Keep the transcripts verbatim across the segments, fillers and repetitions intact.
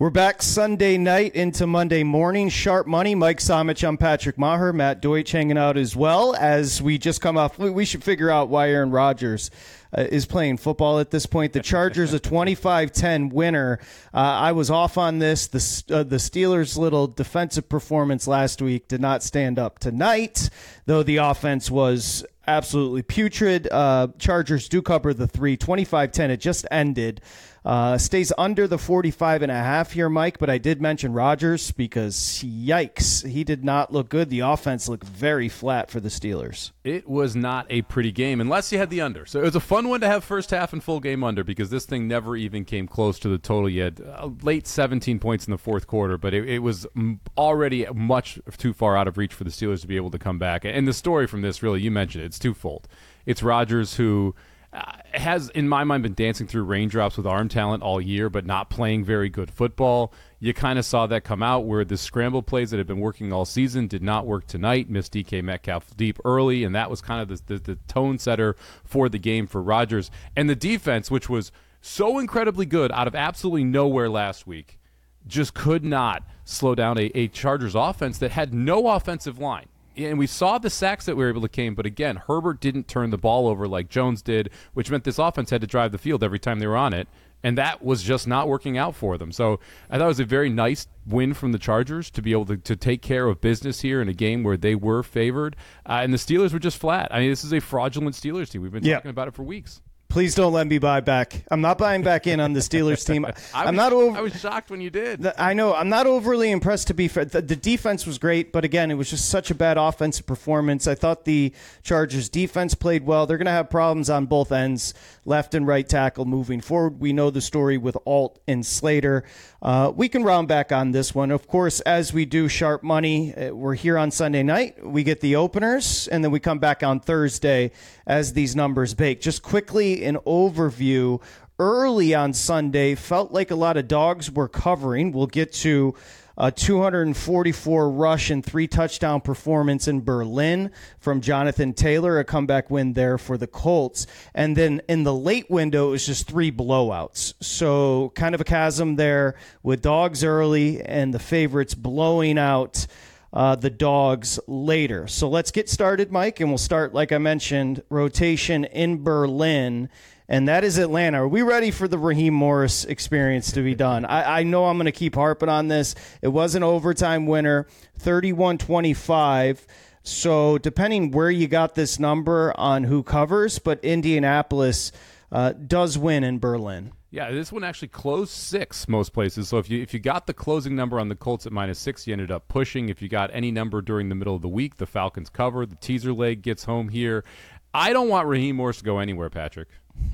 We're back Sunday night into Monday morning. Sharp Money. Mike Somich, I'm Patrick Maher. Matt Deutsch hanging out as well. As we just come off, we should figure out why Aaron Rodgers uh, is playing football at this point. The Chargers a twenty-five ten winner. Uh, I was off on this. The, uh, the Steelers' little defensive performance last week did not stand up tonight, though the offense was absolutely putrid. Uh, Chargers do cover the three. twenty-five ten. It just ended. Uh, stays under the forty-five and a half here, Mike, but I did mention Rodgers because, yikes, he did not look good. The offense looked very flat for the Steelers. It was not a pretty game unless you had the under. So it was a fun one to have first half and full game under because this thing never even came close to the total yet. Uh, late seventeen points in the fourth quarter, but it, it was already much too far out of reach for the Steelers to be able to come back. And the story from this, really, you mentioned it, it's twofold. It's Rodgers who Uh, has, in my mind, been dancing through raindrops with arm talent all year, but not playing very good football. You kind of saw that come out where the scramble plays that had been working all season did not work tonight. Missed D K Metcalf deep early, and that was kind of the, the, the tone setter for the game for Rodgers. And the defense, which was so incredibly good out of absolutely nowhere last week, just could not slow down a, a Chargers offense that had no offensive line. And we saw the sacks that we were able to came, but again, Herbert didn't turn the ball over like Jones did, which meant this offense had to drive the field every time they were on it, and that was just not working out for them. So I thought it was a very nice win from the Chargers to be able to, to take care of business here in a game where they were favored, uh, and the Steelers were just flat. I mean, this is a fraudulent Steelers team. We've been yeah. talking about it for weeks. Please don't let me buy back. I'm not buying back in on the Steelers team. I I'm was, not over, I was shocked when you did. The, I know. I'm not overly impressed, to be fair. The, the defense was great, but again, it was just such a bad offensive performance. I thought the Chargers defense played well. They're going to have problems on both ends, left and right tackle moving forward. We know the story with Alt and Slater. Uh, we can round back on this one. Of course, as we do Sharp Money, uh, we're here on Sunday night. We get the openers, and then we come back on Thursday as these numbers bake. Just quickly, an overview. Early on Sunday, felt like a lot of dogs were covering. We'll get to a two hundred forty-four rush and three touchdown performance in Berlin from Jonathan Taylor, a comeback win there for the Colts. And then in the late window, it was just three blowouts. So kind of a chasm there with dogs early and the favorites blowing out Uh, the dogs later. So let's get started, Mike, and we'll start, like I mentioned, rotation in Berlin, and that is Atlanta. Are we ready for the Raheem Morris experience to be done? I, I know I'm going to keep harping on this. It was an overtime winner, thirty-one twenty-five. So depending where you got this number on who covers, but Indianapolis uh, does win in Berlin. Yeah, this one actually closed six most places. So if you if you got the closing number on the Colts at minus six, you ended up pushing. If you got any number during the middle of the week, the Falcons cover. The teaser leg gets home here. I don't want Raheem Morris to go anywhere, Patrick.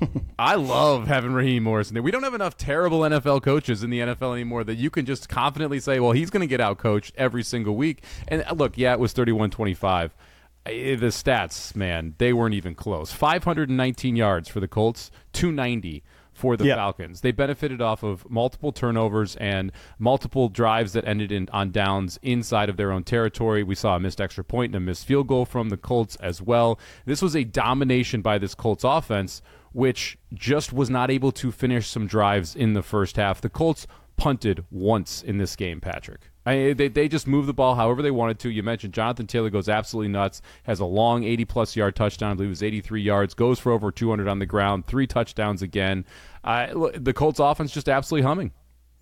I love having Raheem Morris in there. We don't have enough terrible N F L coaches in the N F L anymore that you can just confidently say, well, he's going to get out-coached every single week. And look, yeah, it was thirty-one twenty-five. The stats, man, they weren't even close. five hundred nineteen yards for the Colts, two ninety for the yep. Falcons. They benefited off of multiple turnovers and multiple drives that ended in on downs inside of their own territory. We saw a missed extra point and a missed field goal from the Colts as well. This was a domination by this Colts offense, which just was not able to finish some drives in the first half. The Colts punted once in this game, Patrick. I, they they just moved the ball however they wanted to. You mentioned Jonathan Taylor goes absolutely nuts, has a long eighty-plus yard touchdown. I believe it was eighty-three yards, goes for over two hundred on the ground, three touchdowns again. Uh, the Colts offense just absolutely humming.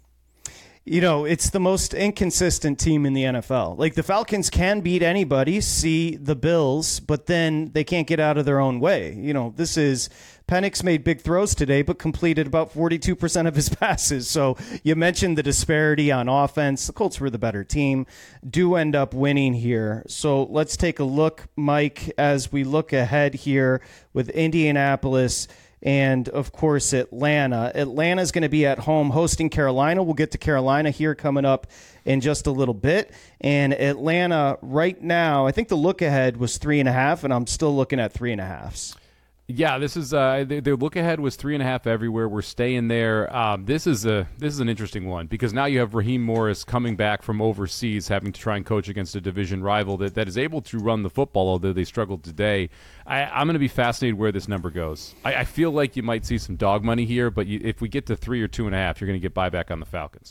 You know, it's the most inconsistent team in the N F L. Like, the Falcons can beat anybody, see the Bills, but then they can't get out of their own way. You know, this is Penix made big throws today, but completed about forty-two percent of his passes. So you mentioned the disparity on offense. The Colts were the better team, do end up winning here. So let's take a look, Mike, as we look ahead here with Indianapolis and, of course, Atlanta. Atlanta's going to be at home hosting Carolina. We'll get to Carolina here coming up in just a little bit. And Atlanta right now, I think the look ahead was three and a half, and I'm still looking at three and a halves. Yeah, this is uh, the, the look ahead was three and a half everywhere. We're staying there. Um, this is a this is an interesting one because now you have Raheem Morris coming back from overseas, having to try and coach against a division rival that, that is able to run the football, although they struggled today. I, I'm going to be fascinated where this number goes. I, I feel like you might see some dog money here, but you, if we get to three or two and a half, you're going to get buyback on the Falcons.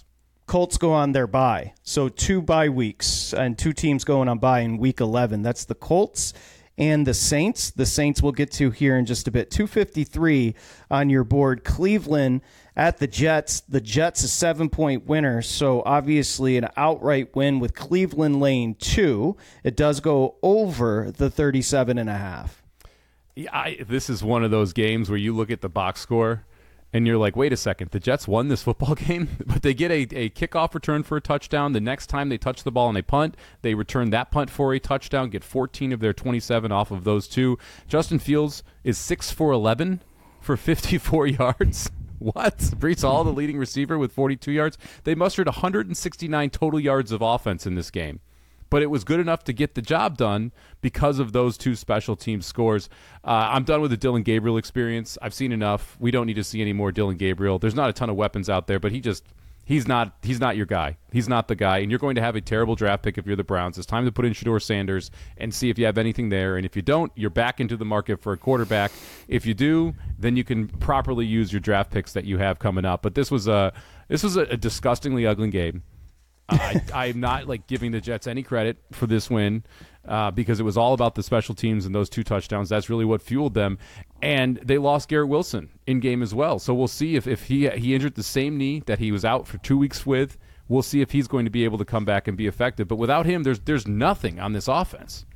Colts go on their bye. So two bye weeks and two teams going on bye in week eleven. That's the Colts and the Saints. The Saints we'll get to here in just a bit. two fifty-three on your board. Cleveland at the Jets. The Jets a seven-point winner, so obviously an outright win with Cleveland laying two. It does go over the thirty-seven and a half. Yeah, I, this is one of those games where you look at the box score and you're like, wait a second, the Jets won this football game, but they get a, a kickoff return for a touchdown. The next time they touch the ball and they punt, they return that punt for a touchdown, get fourteen of their twenty-seven off of those two. Justin Fields is six for eleven for fifty-four yards. What? Brees Hall, the leading receiver, with forty-two yards. They mustered one hundred sixty-nine total yards of offense in this game. But it was good enough to get the job done because of those two special team scores. Uh, I'm done with the Dylan Gabriel experience. I've seen enough. We don't need to see any more Dylan Gabriel. There's not a ton of weapons out there, but he just he's not he's not your guy. He's not the guy, and you're going to have a terrible draft pick if you're the Browns. It's time to put in Shedeur Sanders and see if you have anything there. And if you don't, you're back into the market for a quarterback. If you do, then you can properly use your draft picks that you have coming up. But this was a this was a, a disgustingly ugly game. I, I'm not like giving the Jets any credit for this win uh, because it was all about the special teams and those two touchdowns. That's really what fueled them. And they lost Garrett Wilson in game as well. So we'll see if, if he he injured the same knee that he was out for two weeks with. We'll see if he's going to be able to come back and be effective. But without him, there's there's nothing on this offense.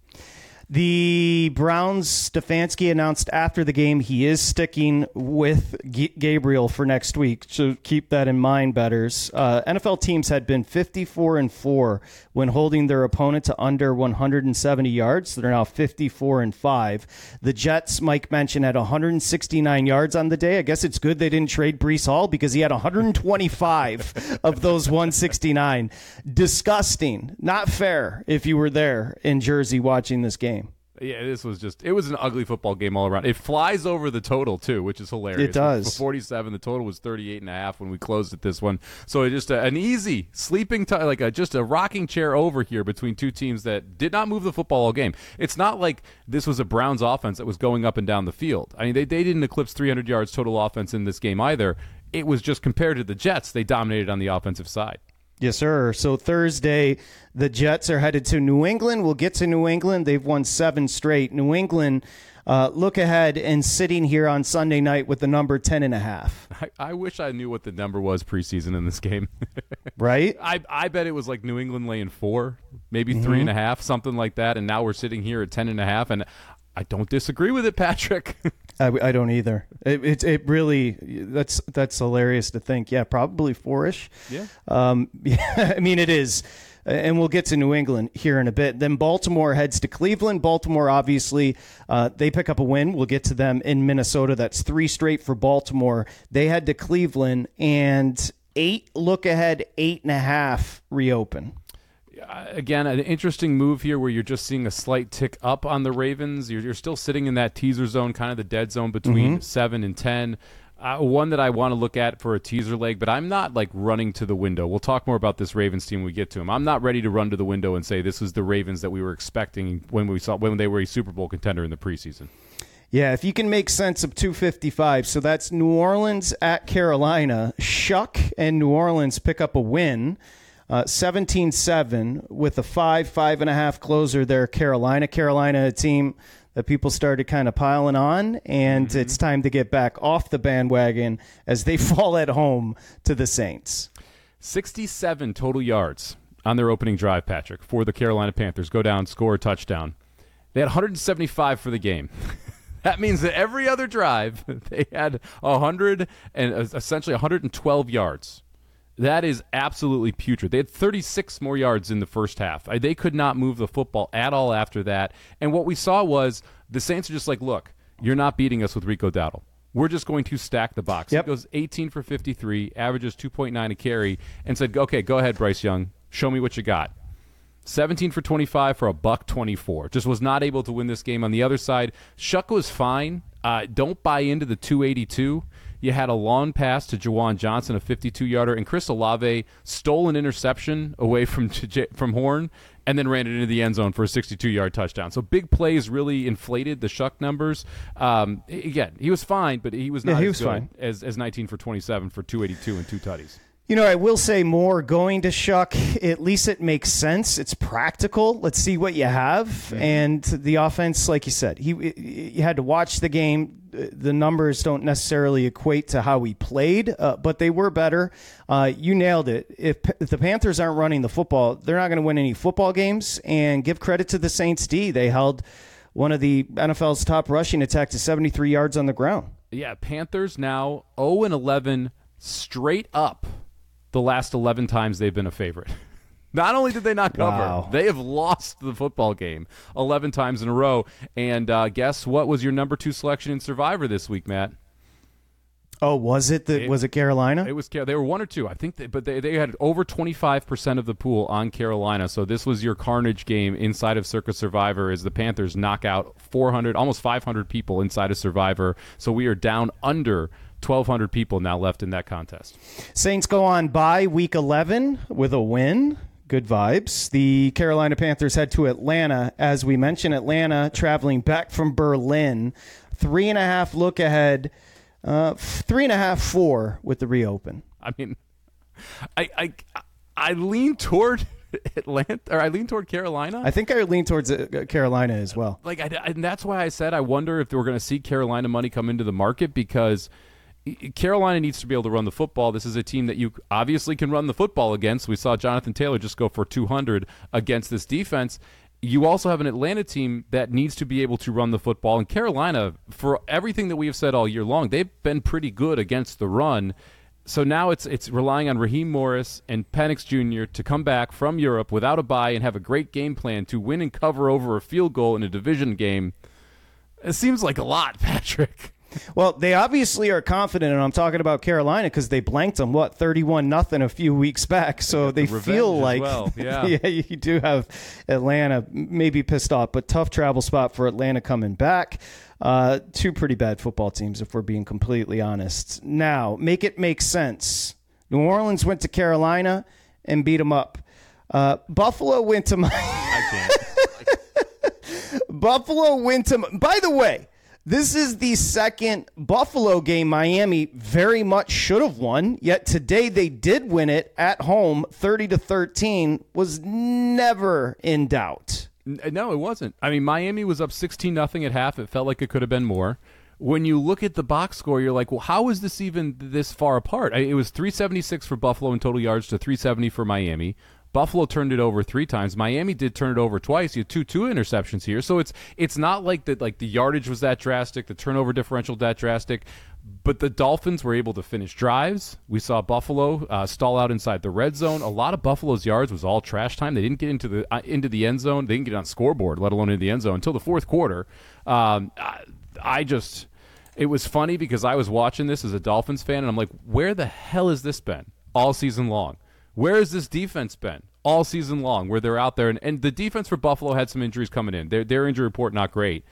The Browns, Stefanski announced after the game he is sticking with G- Gabriel for next week, so keep that in mind, bettors. Uh, N F L teams had been fifty-four and four when holding their opponent to under one hundred seventy yards. So they're now fifty-four and five. The Jets, Mike mentioned, had one hundred sixty-nine yards on the day. I guess it's good they didn't trade Brees Hall because he had one hundred twenty-five of those one hundred sixty-nine. Disgusting. Not fair if you were there in Jersey watching this game. Yeah, this was just, it was an ugly football game all around. It flies over the total, too, which is hilarious. It does. For forty-seven, the total was thirty-eight and a half when we closed at this one. So it just a, an easy sleeping, t- like a, just a rocking chair over here between two teams that did not move the football all game. It's not like this was a Browns offense that was going up and down the field. I mean, they, they didn't eclipse three hundred yards total offense in this game either. It was just compared to the Jets, they dominated on the offensive side. Yes, sir. So Thursday, the Jets are headed to New England. We'll get to New England. They've won seven straight. New England, uh, look ahead and sitting here on Sunday night with the number ten and a half. I, I wish I knew what the number was preseason in this game. Right? I I bet it was like New England laying four, maybe Mm-hmm. three and a half, something like that. And now we're sitting here at ten and a half, and I don't disagree with it, Patrick. I, I don't either. It, it it really that's that's hilarious to think. Yeah, probably four-ish. Yeah. Um. Yeah. I mean, it is, and we'll get to New England here in a bit. Then Baltimore heads to Cleveland. Baltimore, obviously, uh, they pick up a win. We'll get to them in Minnesota. That's three straight for Baltimore. They head to Cleveland, and eight look ahead, eight and a half reopen. Again, an interesting move here where you're just seeing a slight tick up on the Ravens. You're, you're still sitting in that teaser zone, kind of the dead zone between mm-hmm. seven and ten. Uh, one that I want to look at for a teaser leg, but I'm not like running to the window. We'll talk more about this Ravens team when we get to them. I'm not ready to run to the window and say this is the Ravens that we were expecting when we saw when they were a Super Bowl contender in the preseason. Yeah, if you can make sense of two fifty-five, so that's New Orleans at Carolina. Shuck and New Orleans pick up a win. Uh, seventeen seven with a five, five and a half closer there. Carolina. Carolina, a team that people started kind of piling on, and mm-hmm. it's time to get back off the bandwagon as they fall at home to the Saints. sixty-seven total yards on their opening drive, Patrick, for the Carolina Panthers. Go down, score a touchdown. They had one hundred seventy-five for the game. That means that every other drive, they had one hundred and essentially one hundred twelve yards. That is absolutely putrid. They had thirty-six more yards in the first half. They could not move the football at all after that. And what we saw was the Saints are just like, look, you're not beating us with Rico Dowdle. We're just going to stack the box. Yep. He goes eighteen for fifty-three, averages two point nine a carry, and said, okay, go ahead, Bryce Young. Show me what you got. seventeen for twenty-five for a buck twenty-four. Just was not able to win this game. On the other side, Shuck was fine. Uh, don't buy into the two eighty-two. You had a long pass to Juwan Johnson, a fifty-two-yarder, and Chris Olave stole an interception away from from Horn and then ran it into the end zone for a sixty-two-yard touchdown. So big plays really inflated the Shuck numbers. Um, again, he was fine, but he was not yeah, he as was good fine. as, as nineteen for twenty-seven for two eighty-two and two tutties. You know, I will say more going to Shuck. At least it makes sense. It's practical. Let's see what you have. Mm-hmm. And the offense, like you said, he you had to watch the game. The numbers don't necessarily equate to how he played, uh, but they were better. Uh, you nailed it. If, if the Panthers aren't running the football, they're not going to win any football games. And give credit to the Saints D. They held one of the N F L's top rushing attack to seventy-three yards on the ground. Yeah, Panthers now oh and eleven straight up the last eleven times they've been a favorite. Not only did they not cover, wow. they have lost the football game eleven times in a row. And uh, guess what was your number two selection in Survivor this week, Matt? Oh, was it the, it, was it Carolina? It was. They were one or two, I think, they, but they they had over twenty-five percent of the pool on Carolina. So this was your carnage game inside of Circa Survivor as the Panthers knock out four hundred, almost five hundred people inside of Survivor. So we are down under twelve hundred people now left in that contest. Saints go on bye week eleven with a win. Good vibes. The Carolina Panthers head to Atlanta. As we mentioned, Atlanta traveling back from Berlin. Three and a half look ahead. Uh, three and a half, four with the reopen. I mean, I I, I lean toward Atlanta, or I lean toward Carolina. I think I lean towards uh, Carolina as well. Like, I, and that's why I said I wonder if we're going to see Carolina money come into the market, because Carolina needs to be able to run the football. This is a team that you obviously can run the football against. We saw Jonathan Taylor just go for two hundred against this defense. You also have an Atlanta team that needs to be able to run the football. And Carolina, for everything that we have said all year long, they've been pretty good against the run. So now it's it's relying on Raheem Morris and Penix Junior to come back from Europe without a bye and have a great game plan to win and cover over a field goal in a division game. It seems like a lot, Patrick. Well, they obviously are confident, and I'm talking about Carolina because they blanked them, what, thirty-one nothing a few weeks back. So they, the feel like, well. yeah. yeah, you do have Atlanta maybe pissed off, but tough travel spot for Atlanta coming back. Uh, two pretty bad football teams, if we're being completely honest. Now, make it make sense. New Orleans went to Carolina and beat them up. Uh, Buffalo went to my I can't. Buffalo went to. By the way, this is the second Buffalo game Miami very much should have won, yet today they did win it at home. thirty to thirteen was never in doubt. No, it wasn't. I mean, Miami was up sixteen nothing at half. It felt like it could have been more. When you look at the box score, you're like, well, how is this even this far apart? It was three seventy-six for Buffalo in total yards to three seventy for Miami. Buffalo turned it over three times. Miami did turn it over twice. You had two two interceptions here, so it's it's not like that. Like the yardage was that drastic, the turnover differential that drastic, but the Dolphins were able to finish drives. We saw Buffalo uh, stall out inside the red zone. A lot of Buffalo's yards was all trash time. They didn't get into the uh, into the end zone. They didn't get on scoreboard, let alone into the end zone until the fourth quarter. Um, I, I just it was funny because I was watching this as a Dolphins fan, and I'm like, where the hell has this been all season long? Where has this defense been all season long where they're out there? And, and the defense for Buffalo had some injuries coming in. Their, their injury report, not great.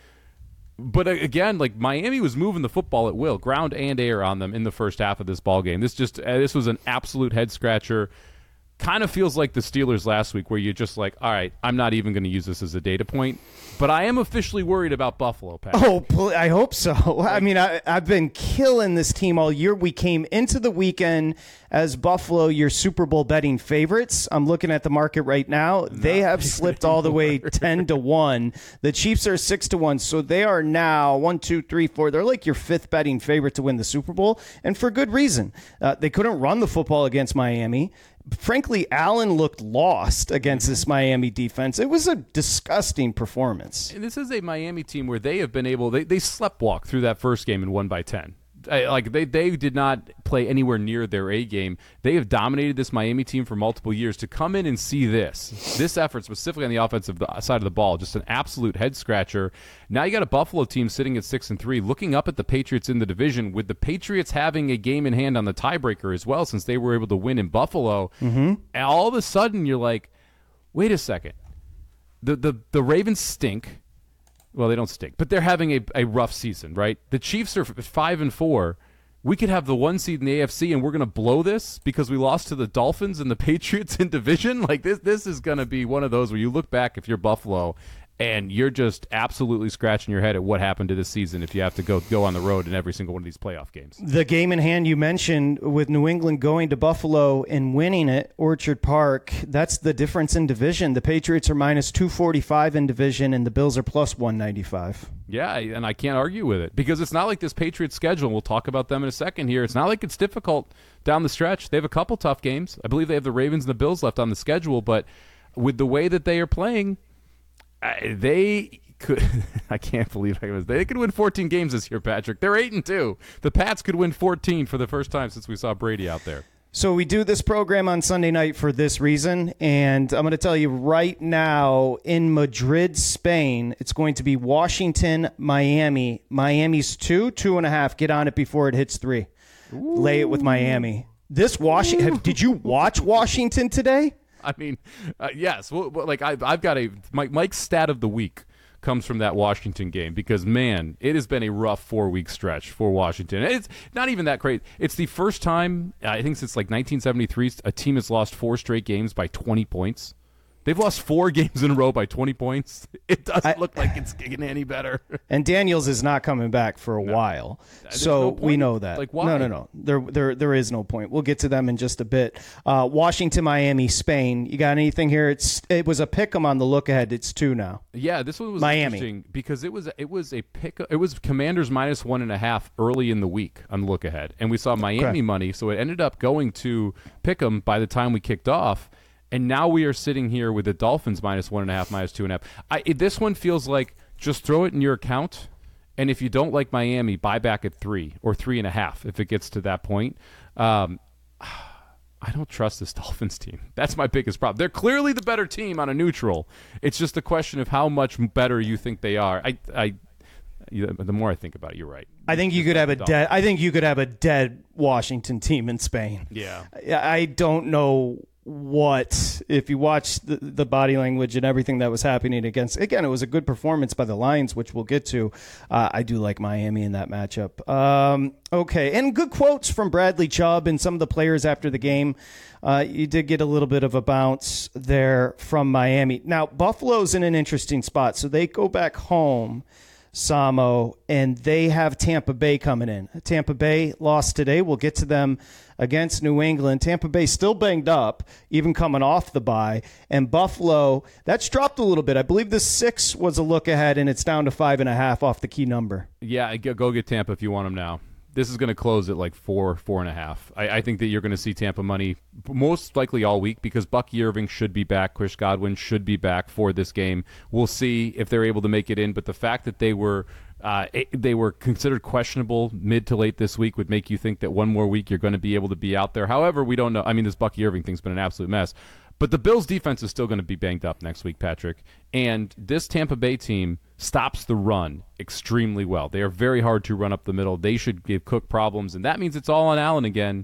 But again, like Miami was moving the football at will, ground and air on them in the first half of this ball game. This just uh, this was an absolute head scratcher. Kind of feels like the Steelers last week where you're just like, all right, I'm not even going to use this as a data point. But I am officially worried about Buffalo, Pat. Oh, I hope so. I mean, I, I've been killing this team all year. We came into the weekend as Buffalo, your Super Bowl betting favorites. I'm looking at the market right now. Not they have slipped all the way ten to one. The Chiefs are six to one. So they are now one, two, three, four. They're like your fifth betting favorite to win the Super Bowl. And for good reason. Uh, they couldn't run the football against Miami. Frankly, Allen looked lost against this Miami defense. It was a disgusting performance. And this is a Miami team where they have been able, they, they sleptwalked through that first game and won by ten. I, like they, they did not play anywhere near their A game. They have dominated this Miami team for multiple years. To come in and see this, this effort specifically on the offensive side of the ball, just an absolute head scratcher. Now you got a Buffalo team sitting at six and three, looking up at the Patriots in the division, with the Patriots having a game in hand on the tiebreaker as well, since they were able to win in Buffalo. Mm-hmm. And all of a sudden, you're like, wait a second, the the the Ravens stink. Well, they don't stink, but they're having a, a rough season, right? The Chiefs are five and four. We could have the one seed in the A F C, and we're going to blow this because we lost to the Dolphins and the Patriots in division. Like this, this is going to be one of those where you look back if you're Buffalo, and you're just absolutely scratching your head at what happened to this season if you have to go go on the road in every single one of these playoff games. The game in hand you mentioned with New England going to Buffalo and winning it, Orchard Park, that's the difference in division. The Patriots are minus two forty-five in division, and the Bills are plus one ninety-five. Yeah, and I can't argue with it because it's not like this Patriots schedule. We'll talk about them in a second here. It's not like it's difficult down the stretch. They have a couple tough games. I believe they have the Ravens and the Bills left on the schedule, but with the way that they are playing, they could. I can't believe I was. They could win fourteen games this year, Patrick. They're eight and two. The Pats could win fourteen for the first time since we saw Brady out there. So we do this program on Sunday night for this reason, and I'm going to tell you right now, in Madrid, Spain, it's going to be Washington, Miami. Miami's two, two and a half. Get on it before it hits three. Ooh. Lay it with Miami. This Washington. Did you watch Washington today? I mean, uh, yes. Well, like I, I've got a Mike, Mike's stat of the week comes from that Washington game because, man, it has been a rough four-week stretch for Washington. It's not even that great. It's the first time, I think since like nineteen seventy-three, a team has lost four straight games by twenty points. They've lost four games in a row by twenty points. It doesn't I, look like it's getting any better. And Daniels is not coming back for a no. while, There's so no we know that. Like, why? No, no, no. There, there, there is no point. We'll get to them in just a bit. Uh, Washington, Miami, Spain. You got anything here? It's it was a pick 'em on the look ahead. It's two now. Yeah, this one was Miami. interesting because it was it was a pick. It was Commanders minus one and a half early in the week on the look ahead, and we saw Miami okay. money, so it ended up going to pick 'em by the time we kicked off. And now we are sitting here with the Dolphins minus one and a half, minus two and a half. I, it, this one feels like just throw it in your account, and if you don't like Miami, buy back at three or three and a half if it gets to that point. Um, I don't trust this Dolphins team. That's my biggest problem. They're clearly the better team on a neutral. It's just a question of how much better you think they are. I, I, the more I think about it, you're right. I think you could have a dead. I think you could have a dead Washington team in Spain. Yeah, I don't know. What if you watch the, the body language and everything that was happening against, again, it was a good performance by the Lions, which we'll get to. Uh, I do like Miami in that matchup. Um, okay. And good quotes from Bradley Chubb and some of the players after the game. Uh, you did get a little bit of a bounce there from Miami. Now, Buffalo's in an interesting spot. So they go back home, Samo, and they have Tampa Bay coming in. Tampa Bay lost today. We'll get to them against New England. Tampa Bay still banged up, even coming off the bye. And Buffalo, that's dropped a little bit. I believe the six was a look ahead, and it's down to five and a half off the key number. Yeah, go get Tampa if you want them now. This is going to close at like four, four and a half. I, I think that you're going to see Tampa money most likely all week because Bucky Irving should be back. Chris Godwin should be back for this game. We'll see if they're able to make it in. But the fact that they were uh, they were considered questionable mid to late this week would make you think that one more week you're going to be able to be out there. However, we don't know. I mean, this Bucky Irving thing's been an absolute mess. But the Bills' defense is still going to be banged up next week, Patrick. And this Tampa Bay team stops the run extremely well. They are very hard to run up the middle. They should give Cook problems, and that means it's all on Allen again.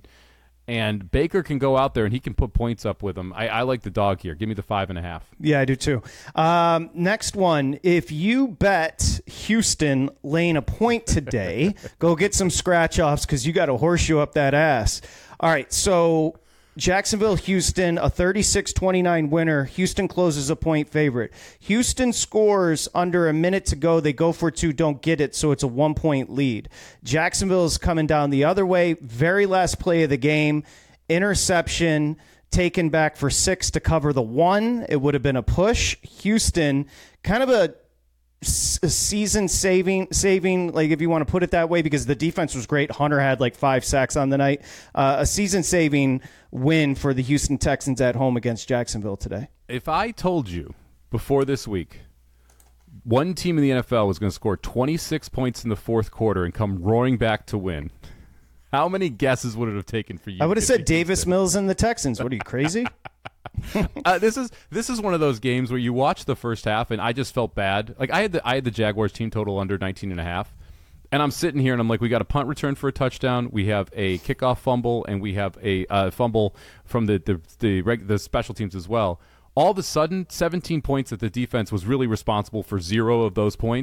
And Baker can go out there, and he can put points up with them. I, I like the dog here. Give me the five and a half. Yeah, I do too. Um, next one, if you bet Houston laying a point today, go get some scratch-offs because you got to horseshoe up that ass. All right, so Jacksonville, Houston, a thirty-six twenty-nine winner. Houston closes a point favorite. Houston scores under a minute to go. They go for two, don't get it, so it's a one-point lead. Jacksonville is coming down the other way. Very last play of the game. Interception taken back for six to cover the one. It would have been a push. Houston, kind of a season saving saving like if you want to put it that way, because the defense was great. Hunter had like five sacks on the night. Uh, a season saving win for the Houston Texans at home against Jacksonville today. If I told you before this week one team in the N F L was going to score twenty-six points in the fourth quarter and come roaring back to win, how many guesses would it have taken for you? I would have said Davis Mills and the Texans. What are you, crazy? uh, this is this is one of those games where you watch the first half and I just felt bad. Like I had the I had the Jaguars team total under nineteen and a half, and I'm sitting here and I'm like, we got a punt return for a touchdown, we have a kickoff fumble, and we have a uh, fumble from the the the, reg- the special teams as well. All of a sudden, seventeen points that the defense was really responsible for zero of those points.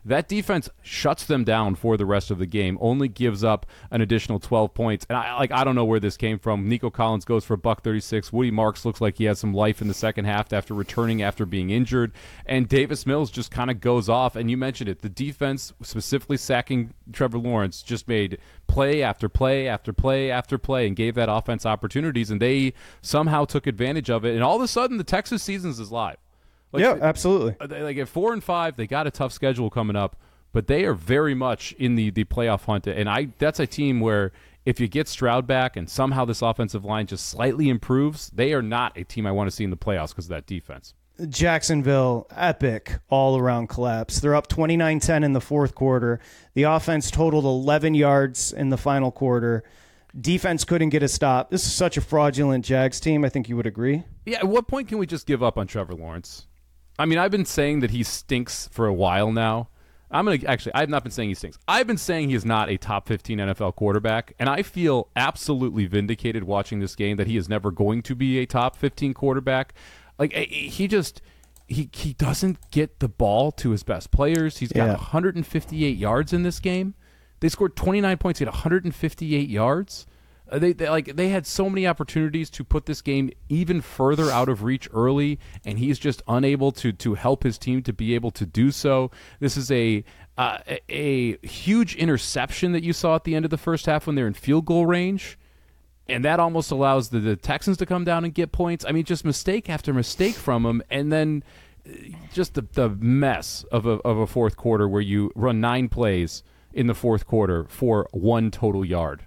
that defense shuts them down for the rest of the game, only gives up an additional twelve points. And I like I don't know where this came from. Nico Collins goes for a buck thirty-six. Woody Marks looks like he has some life in the second half after returning after being injured. And Davis Mills just kind of goes off. And you mentioned it. The defense, specifically sacking Trevor Lawrence, just made play after play after play after play and gave that offense opportunities. And they somehow took advantage of it. And all of a sudden, the Texas seasons is live. Like, yeah, absolutely. They, like at four and five, they got a tough schedule coming up, but they are very much in the, the playoff hunt. And I that's a team where if you get Stroud back and somehow this offensive line just slightly improves, they are not a team I want to see in the playoffs because of that defense. Jacksonville, epic all-around collapse. They're up twenty-nine ten in the fourth quarter. The offense totaled eleven yards in the final quarter. Defense couldn't get a stop. This is such a fraudulent Jags team. I think you would agree. Yeah, at what point can we just give up on Trevor Lawrence? I mean, I've been saying that he stinks for a while now. I'm going to actually, I've not been saying he stinks. I've been saying he is not a top fifteen N F L quarterback, and I feel absolutely vindicated watching this game that he is never going to be a top fifteen quarterback. Like, he just, he, he doesn't get the ball to his best players. He's got yeah. one hundred fifty-eight yards in this game. They scored twenty-nine points at one hundred fifty-eight yards. Uh, they, they like they had so many opportunities to put this game even further out of reach early, and he's just unable to to help his team to be able to do so. This is a uh, a, a huge interception that you saw at the end of the first half when they're in field goal range, and that almost allows the, the Texans to come down and get points. I mean, just mistake after mistake from him, and then just the the mess of a of a fourth quarter where you run nine plays in the fourth quarter for one total yard.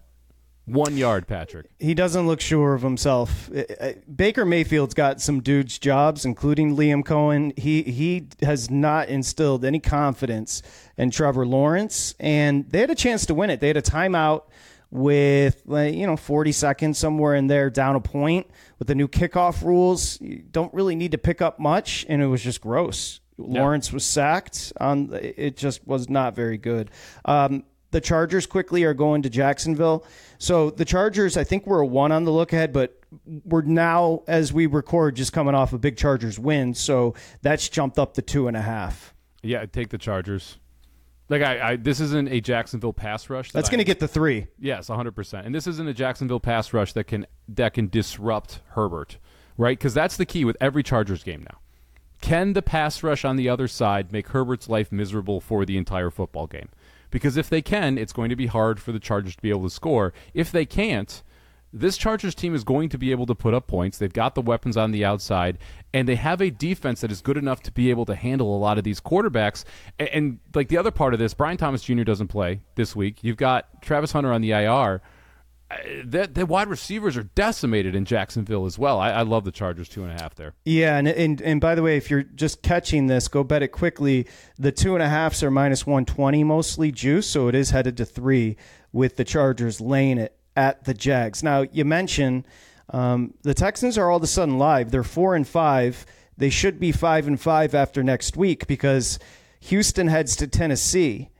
One yard, Patrick. He doesn't look sure of himself. Baker Mayfield's got some dudes' jobs, including Liam Cohen. He he has not instilled any confidence in Trevor Lawrence, and they had a chance to win it. They had a timeout with, you know, forty seconds somewhere in there, down a point. With the new kickoff rules, you don't really need to pick up much, and it was just gross. Yeah. Lawrence was sacked. On it just was not very good. Um, The Chargers quickly are going to Jacksonville. So the Chargers, I think we're a one on the look ahead, but we're now, as we record, just coming off a big Chargers win. So that's jumped up to two and a half. Yeah, take the Chargers. Like I, I this isn't a Jacksonville pass rush. That that's going to get the three. Yes, one hundred percent. And this isn't a Jacksonville pass rush that can that can disrupt Herbert, right? Because that's the key with every Chargers game now. Can the pass rush on the other side make Herbert's life miserable for the entire football game? Because if they can, it's going to be hard for the Chargers to be able to score. If they can't, this Chargers team is going to be able to put up points. They've got the weapons on the outside, and they have a defense that is good enough to be able to handle a lot of these quarterbacks. And, and like the other part of this, Brian Thomas Junior doesn't play this week. You've got Travis Hunter on the I R. The, the wide receivers are decimated in Jacksonville as well. I, I love the Chargers two and a half there. Yeah, and, and and by the way, if you're just catching this, go bet it quickly. The two and a halves are minus one twenty, mostly juice, so it is headed to three with the Chargers laying it at the Jags. Now, you mentioned um, the Texans are all of a sudden live. They're four and five. They should be five and five after next week because Houston heads to Tennessee.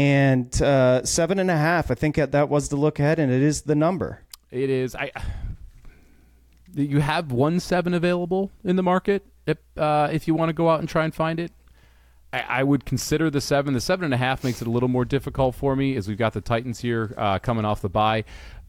And uh, seven and a half, I think that was the look ahead, and it is the number. It is. I. You have one seven available in the market if, uh, if you want to go out and try and find it. I, I would consider the seven. The seven and a half makes it a little more difficult for me as we've got the Titans here uh, coming off the bye.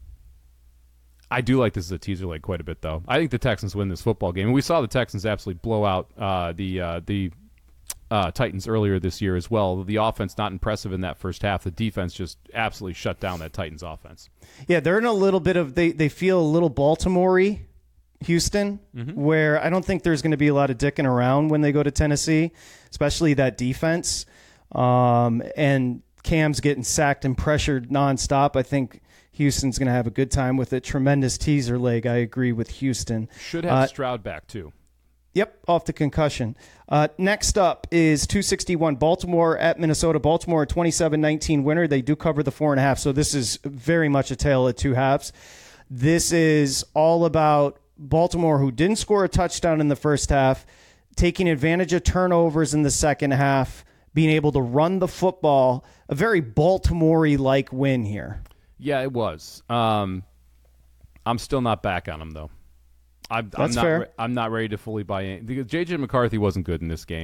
I do like this as a teaser leg quite a bit, though. I think the Texans win this football game. And we saw the Texans absolutely blow out uh, the uh, the. Uh, Titans earlier this year as well. The offense not impressive in that first half. The defense just absolutely shut down that Titans offense. Yeah, they're in a little bit of they they feel a little Baltimore-y, Houston, mm-hmm. where I don't think there's going to be a lot of dicking around when they go to Tennessee, especially that defense. Um, and Cam's getting sacked and pressured nonstop. I think Houston's going to have a good time with it. Tremendous teaser leg. I agree with Houston. Should have uh, Stroud back too. Yep, off the concussion. Uh, next up is two sixty-one Baltimore at Minnesota. Baltimore, a twenty-seven nineteen winner. They do cover the four and a half, so this is very much a tale of two halves. This is all about Baltimore, who didn't score a touchdown in the first half, taking advantage of turnovers in the second half, being able to run the football. A very Baltimore-y like win here. Yeah, it was. Um, I'm still not back on them, though. I'm, That's I'm not. fair. Re- I'm not ready to fully buy in because J J McCarthy wasn't good in this game.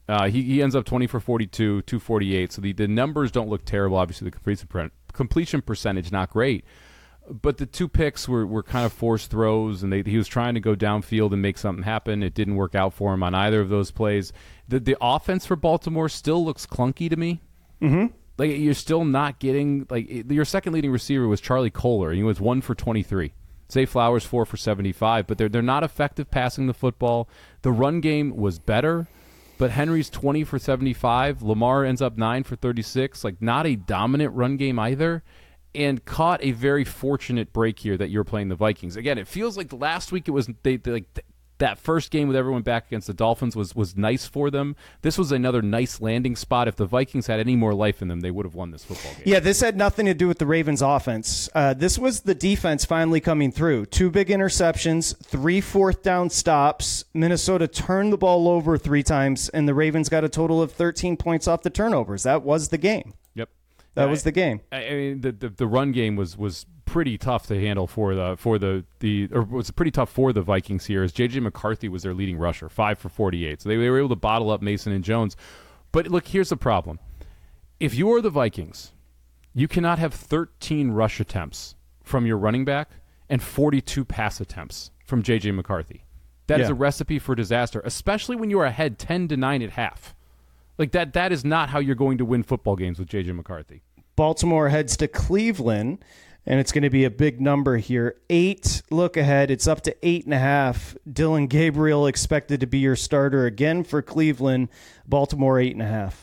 Uh, he, he ends up twenty for forty-two, two forty-eight. So the, the numbers don't look terrible. Obviously, the completion, per- completion percentage not great. But the two picks were, were kind of forced throws, and they, he was trying to go downfield and make something happen. It didn't work out for him on either of those plays. The the offense for Baltimore still looks clunky to me. Mm-hmm. Like, you're still not getting – like, your second leading receiver was Charlie Kohler. He was one for twenty-three. Zay Flowers, four for seventy-five. But they're, they're not effective passing the football. The run game was better, but Henry's twenty for seventy-five. Lamar ends up nine for thirty-six. Like, not a dominant run game either. And caught a very fortunate break here that you're playing the Vikings. Again, it feels like last week it was they, they like th- that first game with everyone back against the Dolphins was was nice for them. This was another nice landing spot. If the Vikings had any more life in them, they would have won this football game. Yeah, this had nothing to do with the Ravens' offense. Uh, this was the defense finally coming through. Two big interceptions, three fourth down stops. Minnesota turned the ball over three times, and the Ravens got a total of thirteen points off the turnovers. That was the game. Yep. That was the game. I, I mean, the, the the run game was was pretty tough to handle for the for the the or was pretty tough for the Vikings here. As J J McCarthy was their leading rusher, five for forty-eight. So they, they were able to bottle up Mason and Jones. But look, here's the problem: if you are the Vikings, you cannot have thirteen rush attempts from your running back and forty-two pass attempts from J J McCarthy. That yeah. is a recipe for disaster, especially when you are ahead ten to nine at half. Like that that is not how you're going to win football games with J J McCarthy. Baltimore heads to Cleveland, and it's going to be a big number here. Eight look ahead. It's up to eight and a half. Dylan Gabriel expected to be your starter again for Cleveland. Baltimore eight and a half.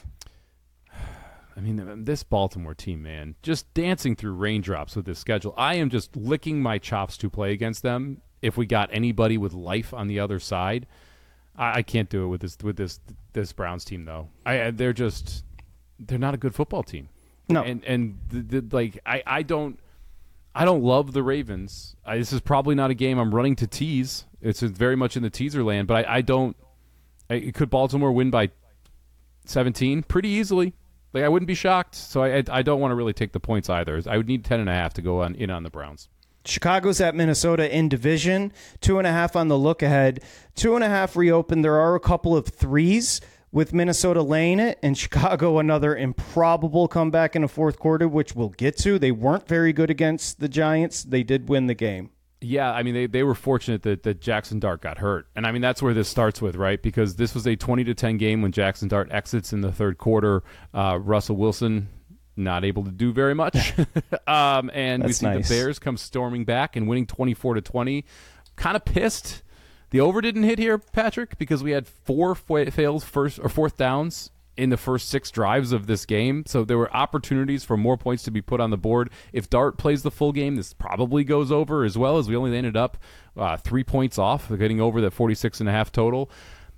I mean, this Baltimore team, man, just dancing through raindrops with this schedule. I am just licking my chops to play against them. If we got anybody with life on the other side, I, I can't do it with this with this this Browns team though. I they're just they're not a good football team. No, and and the, the, like I, I don't I don't love the Ravens. I, this is probably not a game I'm running to tease. It's very much in the teaser land, but I, I don't. I, could Baltimore win by seventeen pretty easily? Like I wouldn't be shocked. So I I, I don't want to really take the points either. I would need ten and a half to go on in on the Browns. Chicago's at Minnesota in division. Two and a half on the look ahead. Two and a half reopened. There are a couple of threes with Minnesota laying it, and Chicago another improbable comeback in the fourth quarter, which we'll get to. They weren't very good against the Giants. They did win the game. Yeah, I mean, they, they were fortunate that, that Jackson Dart got hurt. And, I mean, that's where this starts with, right? Because this was a twenty to ten game when Jackson Dart exits in the third quarter. Uh, Russell Wilson not able to do very much. um, and that's we see nice. the Bears come storming back and winning twenty-four to twenty. Kind of pissed. The over didn't hit here, Patrick, because we had four fa- fails first or fourth downs in the first six drives of this game. So there were opportunities for more points to be put on the board. If Dart plays the full game, this probably goes over as well, as we only ended up uh, three points off, getting over that forty-six and a half total.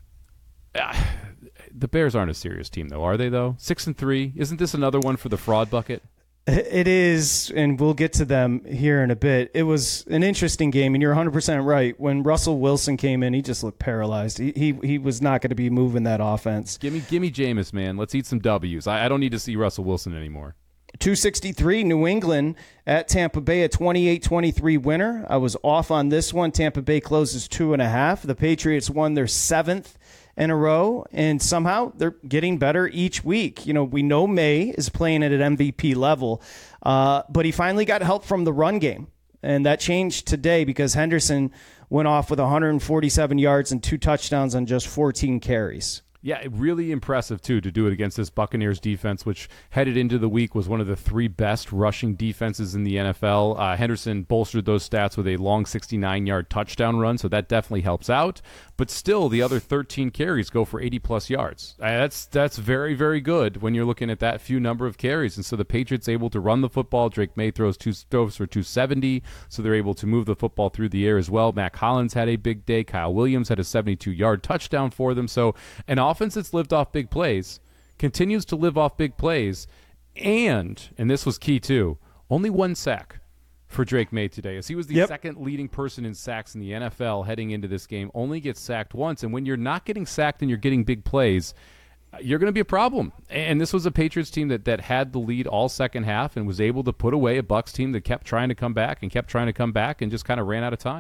Uh, the Bears aren't a serious team, though, are they, though? Six and three. Isn't this another one for the fraud bucket? It is, and we'll get to them here in a bit. It was an interesting game, and you're one hundred percent right. When Russell Wilson came in, he just looked paralyzed. He he, he was not going to be moving that offense. Give me, give me Jameis, man. Let's eat some W's. I, I don't need to see Russell Wilson anymore. two sixty-three, New England at Tampa Bay, a twenty-eight twenty-three winner. I was off on this one. Tampa Bay closes two and a half. The Patriots won their seventh in a row, and somehow they're getting better each week. You know, we know May is playing at an M V P level, uh, but he finally got help from the run game, and that changed today because Henderson went off with one hundred forty-seven yards and two touchdowns on just fourteen carries. Yeah, really impressive, too, to do it against this Buccaneers defense, which headed into the week was one of the three best rushing defenses in the N F L. Uh, Henderson bolstered those stats with a long sixty-nine-yard touchdown run, so that definitely helps out. But still, the other thirteen carries go for eighty-plus yards. Uh, that's that's very, very good when you're looking at that few number of carries. And so the Patriots able to run the football. Drake May throws two throws for two seventy, so they're able to move the football through the air as well. Mac Hollins had a big day. Kyle Williams had a seventy-two-yard touchdown for them. So an offense that's lived off big plays continues to live off big plays. And, and this was key too, only one sack for Drake May today, as he was the yep. second leading person in sacks in the N F L heading into this game, only gets sacked once. And when you're not getting sacked and you're getting big plays, you're going to be a problem. And this was a Patriots team that, that had the lead all second half and was able to put away a Bucs team that kept trying to come back and kept trying to come back and just kind of ran out of time.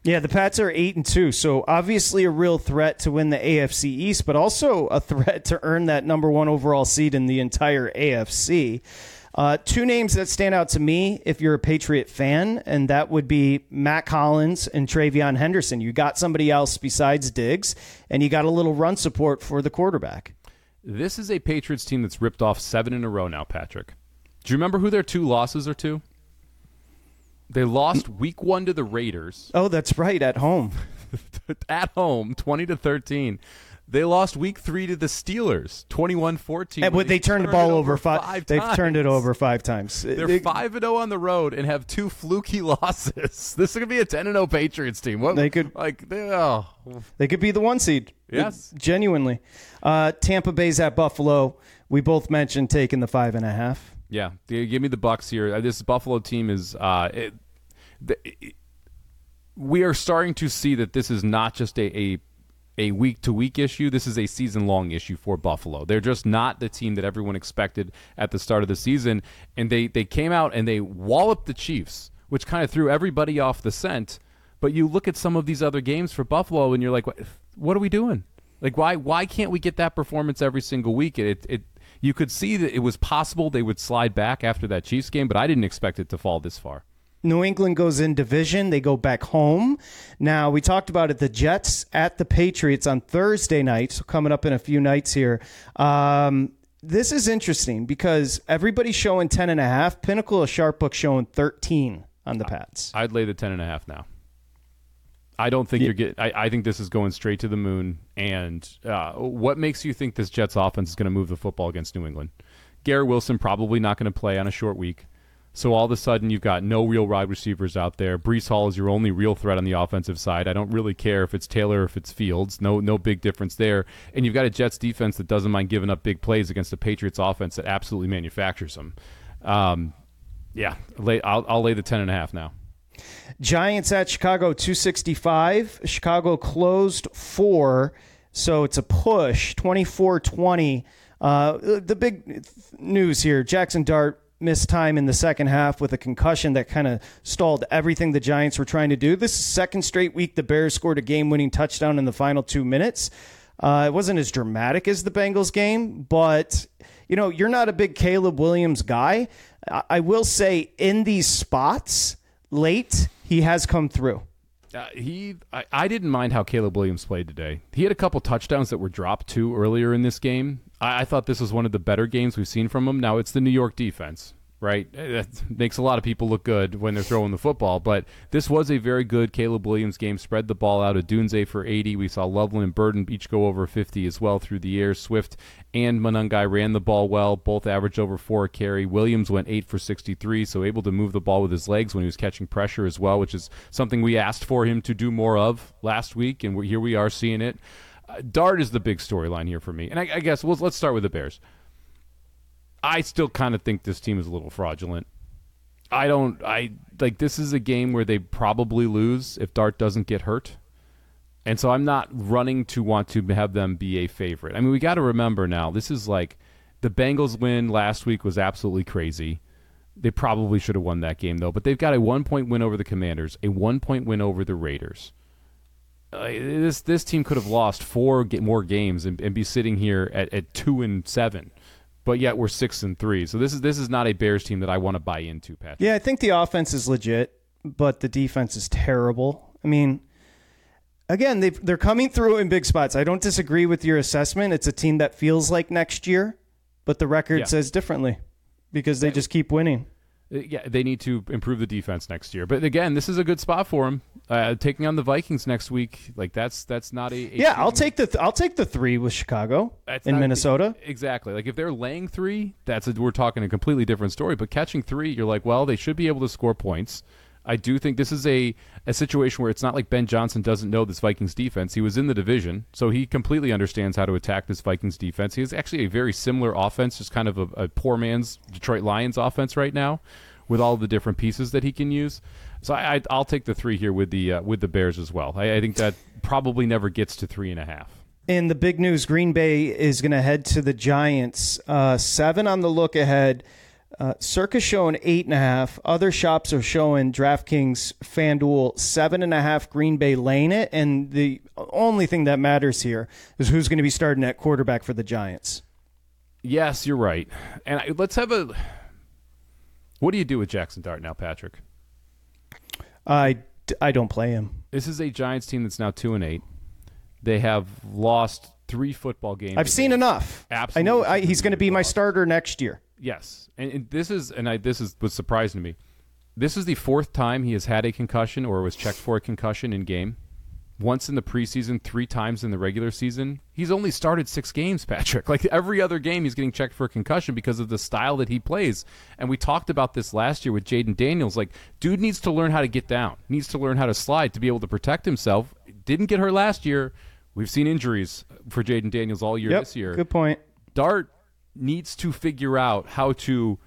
Yeah, the Pats are eight and two, so obviously a real threat to win the A F C East, but also a threat to earn that number one overall seed in the entire A F C. Uh, two names that stand out to me if you're a Patriot fan, and that would be Matt Collins and Travion Henderson. You got somebody else besides Diggs, and you got a little run support for the quarterback. This is a Patriots team that's ripped off seven in a row now, Patrick. Do you remember who their two losses are to? They lost week one to the Raiders. Oh, that's right, at home. At home, twenty to thirteen. They lost week three to the Steelers, twenty-one fourteen. And, but they turned, turned the ball over five, five They've times. turned it over five times. They're they, five and oh on the road and have two fluky losses. This is going to be a ten and oh Patriots team. What, they could like they, oh. they could be the one seed. Yes. It, genuinely. Uh, Tampa Bay's at Buffalo. We both mentioned taking the five and a half. Yeah. Give me the Bucs here. This Buffalo team is uh, it, the, it, we are starting to see that this is not just a, a a week-to-week issue. This is a season-long issue for Buffalo. They're just not the team that everyone expected at the start of the season, and they, they came out and they walloped the Chiefs, which kind of threw everybody off the scent. But you look at some of these other games for Buffalo, and you're like, what, what are we doing? Like, why why can't we get that performance every single week? It it you could see that it was possible they would slide back after that Chiefs game, but I didn't expect it to fall this far. New England goes in division. They go back home. Now, we talked about it, the Jets at the Patriots on Thursday night, so coming up in a few nights here. Um, this is interesting because everybody's showing ten and a half. Pinnacle of Sharpbook showing thirteen on the Pats. I'd lay the ten and a half now. I don't think yeah. you're getting. I, I think this is going straight to the moon. And uh, what makes you think this Jets offense is going to move the football against New England? Garrett Wilson probably not going to play on a short week. So all of a sudden, you've got no real wide receivers out there. Breece Hall is your only real threat on the offensive side. I don't really care if it's Taylor or if it's Fields. No no big difference there. And you've got a Jets defense that doesn't mind giving up big plays against a Patriots offense that absolutely manufactures them. Um, yeah, lay, I'll, I'll lay the ten and a half now. Giants at Chicago, two sixty-five. Chicago closed four, so it's a push, twenty-four twenty. Uh, the big news here, Jackson Dart missed time in the second half with a concussion that kind of stalled everything the Giants were trying to do. This is second straight week the Bears scored a game-winning touchdown in the final two minutes. Uh, it wasn't as dramatic as the Bengals game, but you know, you're not a big Caleb Williams guy. I, I will say in these spots late, he has come through. Uh, he, I, I didn't mind how Caleb Williams played today. He had a couple touchdowns that were dropped too earlier in this game. I, I thought this was one of the better games we've seen from him. Now it's the New York defense, right? That makes a lot of people look good when they're throwing the football. But this was a very good Caleb Williams game. Spread the ball out. Odunze for eighty. We saw Loveland and Burden each go over fifty as well through the air. Swift and Monangai ran the ball well. Both averaged over four a carry. Williams went eight for sixty-three, so able to move the ball with his legs when he was catching pressure as well, which is something we asked for him to do more of last week, and we're, here we are seeing it. Uh, Dart is the big storyline here for me. And I, I guess well, let's start with the Bears. I still kind of think this team is a little fraudulent. I don't, I like this is a game where they probably lose if Dart doesn't get hurt. And so I'm not running to want to have them be a favorite. I mean, we got to remember now, this is like the Bengals win last week was absolutely crazy. They probably should have won that game, though. But they've got a one-point win over the Commanders, a one-point win over the Raiders. Uh, this this team could have lost four get more games and, and be sitting here at, at two and seven. But yet we're six and three. So this is this is not a Bears team that I want to buy into, Patrick. Yeah, I think the offense is legit, but the defense is terrible. I mean, again, they they're coming through in big spots. I don't disagree with your assessment. It's a team that feels like next year, but the record yeah. says differently because they just keep winning. Yeah, they need to improve the defense next year. But again, this is a good spot for them. Uh, taking on the Vikings next week, like that's that's not a, a yeah. I'll take the th- I'll take the three with Chicago that's in Minnesota. The, exactly. Like if they're laying three, that's a, we're talking a completely different story. But catching three, you're like, well, they should be able to score points. I do think this is a, a situation where it's not like Ben Johnson doesn't know this Vikings defense. He was in the division, so he completely understands how to attack this Vikings defense. He has actually a very similar offense, just kind of a, a poor man's Detroit Lions offense right now, with all the different pieces that he can use. So I, I, I'll take the three here with the uh, with the Bears as well. I, I think that probably never gets to three and a half. And the big news, Green Bay is going to head to the Giants. Uh, seven on the look ahead. Uh, Circa showing eight and a half. Other shops are showing DraftKings, FanDuel seven and a half. Green Bay laying it, and the only thing that matters here is who's going to be starting at quarterback for the Giants. Yes, you're right. And I, let's have a. What do you do with Jackson Dart now, Patrick? I, I don't play him. This is a Giants team that's now two and eight. They have lost three football games. I've seen enough. Absolutely, I know I, he's going to be my starter next year. Yes, and, and this is and I this is was surprising to me. This is the fourth time he has had a concussion or was checked for a concussion in game. Once in the preseason, three times in the regular season. He's only started six games, Patrick. Like every other game, he's getting checked for a concussion because of the style that he plays. And we talked about this last year with Jaden Daniels. Like, dude needs to learn how to get down. Needs to learn how to slide to be able to protect himself. Didn't get hurt last year. We've seen injuries for Jaden Daniels all year yep, this year. Good point. Dart needs to figure out how to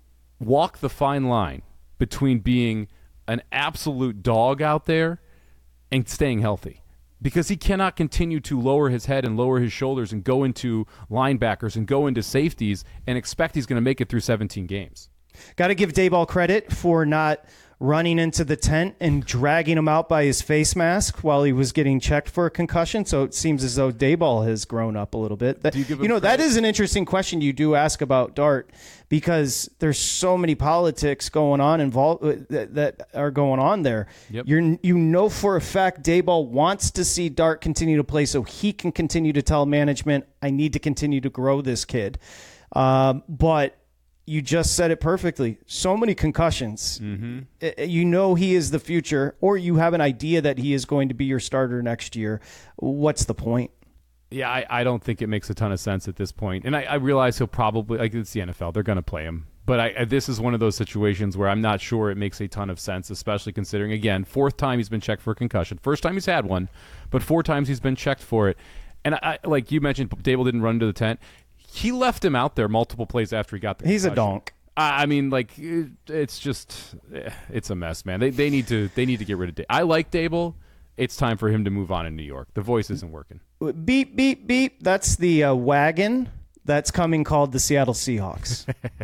walk the fine line between being an absolute dog out there and staying healthy, because he cannot continue to lower his head and lower his shoulders and go into linebackers and go into safeties and expect he's going to make it through seventeen games. Got to give Daboll credit for not running into the tent and dragging him out by his face mask while he was getting checked for a concussion. So it seems as though Daboll has grown up a little bit. That, do you give him you know, credit? that is an interesting question you do ask about Dart, because there's so many politics going on involved that, that are going on there. Yep. You're, you know for a fact Daboll wants to see Dart continue to play so he can continue to tell management, I need to continue to grow this kid. Um, but you just said it perfectly. So many concussions. Mm-hmm. You know he is the future, or you have an idea that he is going to be your starter next year. What's the point? Yeah, I, I don't think it makes a ton of sense at this point. And I, I realize he'll probably, like, it's the N F L, they're going to play him. But I, I, this is one of those situations where I'm not sure it makes a ton of sense, especially considering, again, fourth time he's been checked for a concussion. First time he's had one, but four times he's been checked for it. And I, like you mentioned, Daboll didn't run to the tent. He left him out there multiple plays after he got the concussion. He's a donk. I, I mean, like, it, it's just, it's a mess, man. They they need to they need to get rid of Daboll. I like Daboll. It's time for him to move on in New York. The voice isn't working. Beep, beep, beep. That's the uh, wagon that's coming called the Seattle Seahawks.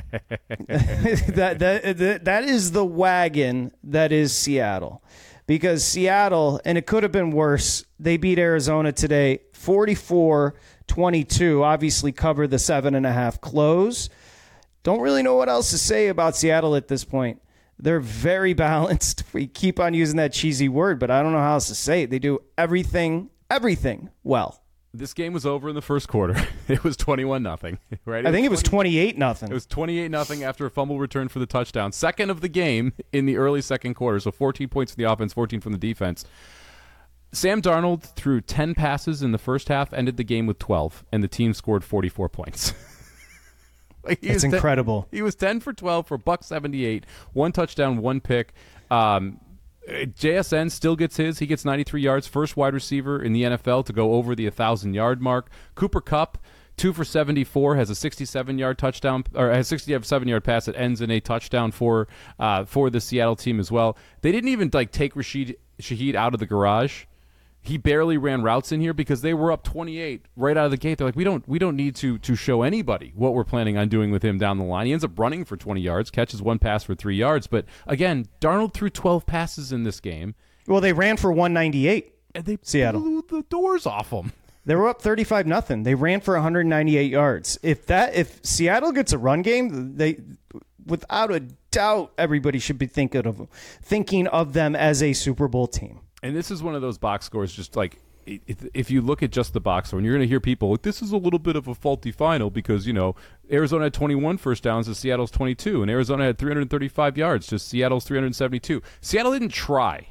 that, that, that, that is the wagon that is Seattle. Because Seattle, and it could have been worse, they beat Arizona today forty-four twenty-two, obviously cover the seven and a half close. Don't really know what else to say about Seattle at this point. They're very balanced. We keep on using that cheesy word, but I don't know how else to say it. They do everything, everything well. This game was over in the first quarter. It was twenty-one nothing, right? I think it was twenty-eight nothing. It was twenty-eight nothing after a fumble return for the touchdown. Second of the game in the early second quarter, so fourteen points from the offense, fourteen from the defense. Sam Darnold threw ten passes in the first half, ended the game with twelve, and the team scored forty-four points. Like, It's incredible. ten, he was ten for twelve for a buck seventy-eight, one touchdown, one pick. Um, J S N still gets his. He gets ninety-three yards, first wide receiver in the N F L to go over the one thousand-yard mark. Cooper Kupp, two for seventy-four, has a sixty-seven-yard touchdown, or has a sixty-seven-yard pass that ends in a touchdown for uh, for the Seattle team as well. They didn't even like take Rashid Shaheed out of the garage. He barely ran routes in here because they were up twenty-eight right out of the gate. They're like, we don't we don't need to to show anybody what we're planning on doing with him down the line. He ends up running for twenty yards, catches one pass for three yards. But again, Darnold threw twelve passes in this game. Well, they ran for one ninety-eight. And they Seattle. blew the doors off them. They were up thirty-five nothing. They ran for one ninety-eight yards. If that if Seattle gets a run game, they without a doubt everybody should be thinking of thinking of them as a Super Bowl team. And this is one of those box scores, just like, if you look at just the box score, and you're going to hear people, like, this is a little bit of a faulty final because, you know, Arizona had twenty-one first downs to Seattle's twenty-two, and Arizona had three hundred thirty-five yards to Seattle's three hundred seventy-two. Seattle didn't try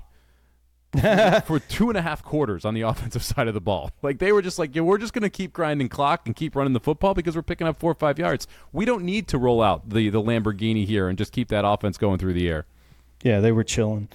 for two and a half quarters on the offensive side of the ball. Like, they were just like, yeah, we're just going to keep grinding clock and keep running the football because we're picking up four or five yards. We don't need to roll out the, the Lamborghini here and just keep that offense going through the air. Yeah, they were chilling.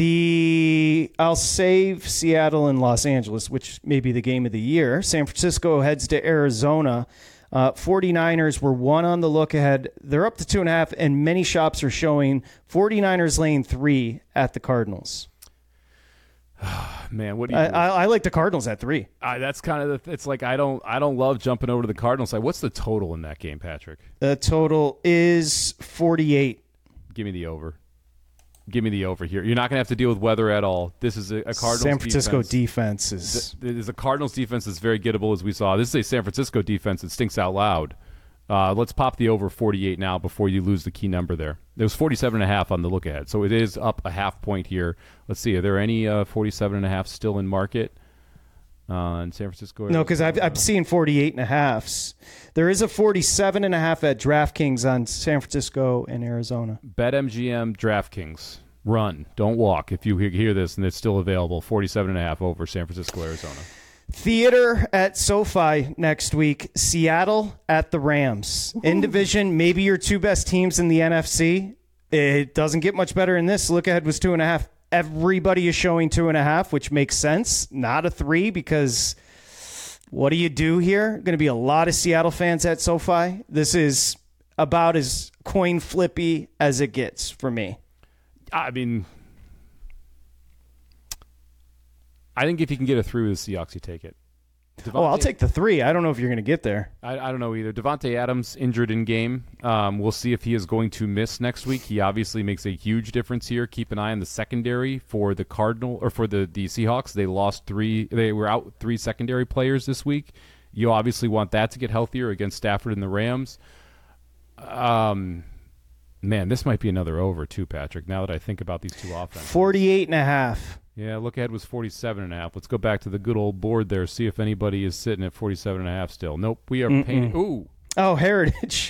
The I'll save Seattle and Los Angeles, which may be the game of the year. San Francisco heads to Arizona. Uh, 49ers were one on the look ahead. They're up to two and a half, and many shops are showing 49ers laying three at the Cardinals. Man, what do you? I, do? I, I like the Cardinals at three. I, that's kind of the. It's like I don't. I don't love jumping over to the Cardinals side. What's the total in that game, Patrick? The total is forty-eight. Give me the over. Give me the over here. You're not going to have to deal with weather at all. This is a, a Cardinals San Francisco defense. defense is. There's a Cardinals defense that's very gettable, as we saw. This is a San Francisco defense that stinks out loud. Uh, let's pop the over forty-eight now before you lose the key number there. There was forty-seven and a half on the look ahead, so it is up a half point here. Let's see, are there any uh, forty-seven and a half still in market uh, in San Francisco? No, because I've, I've seen forty-eight and a halves. There is a forty-seven and a half at DraftKings on San Francisco and Arizona. BetMGM, DraftKings. Run, don't walk. If you hear this and it's still available, forty-seven and a half over San Francisco, Arizona. Theater at SoFi next week. Seattle at the Rams. In division, maybe your two best teams in the N F C. It doesn't get much better than this. Look ahead was two and a half. Everybody is showing two and a half, which makes sense. Not a three, because what do you do here? Going to be a lot of Seattle fans at SoFi. This is about as coin flippy as it gets for me. I mean, I think if you can get a three with the Seahawks, you take it. Devontae, oh, I'll take the three. I don't know if you're going to get there. I, I don't know either. Devontae Adams injured in game. Um, we'll see if he is going to miss next week. He obviously makes a huge difference here. Keep an eye on the secondary for the Cardinal or for the, the Seahawks. They lost three. They were out three secondary players this week. You obviously want that to get healthier against Stafford and the Rams. Um. Man, this might be another over too, Patrick, now that I think about these two offenses. forty-eight and a half. Yeah, look ahead was forty-seven and a half. Let's go back to the good old board there, see if anybody is sitting at forty-seven and a half still. Nope, we are painting. Ooh. Oh, Heritage.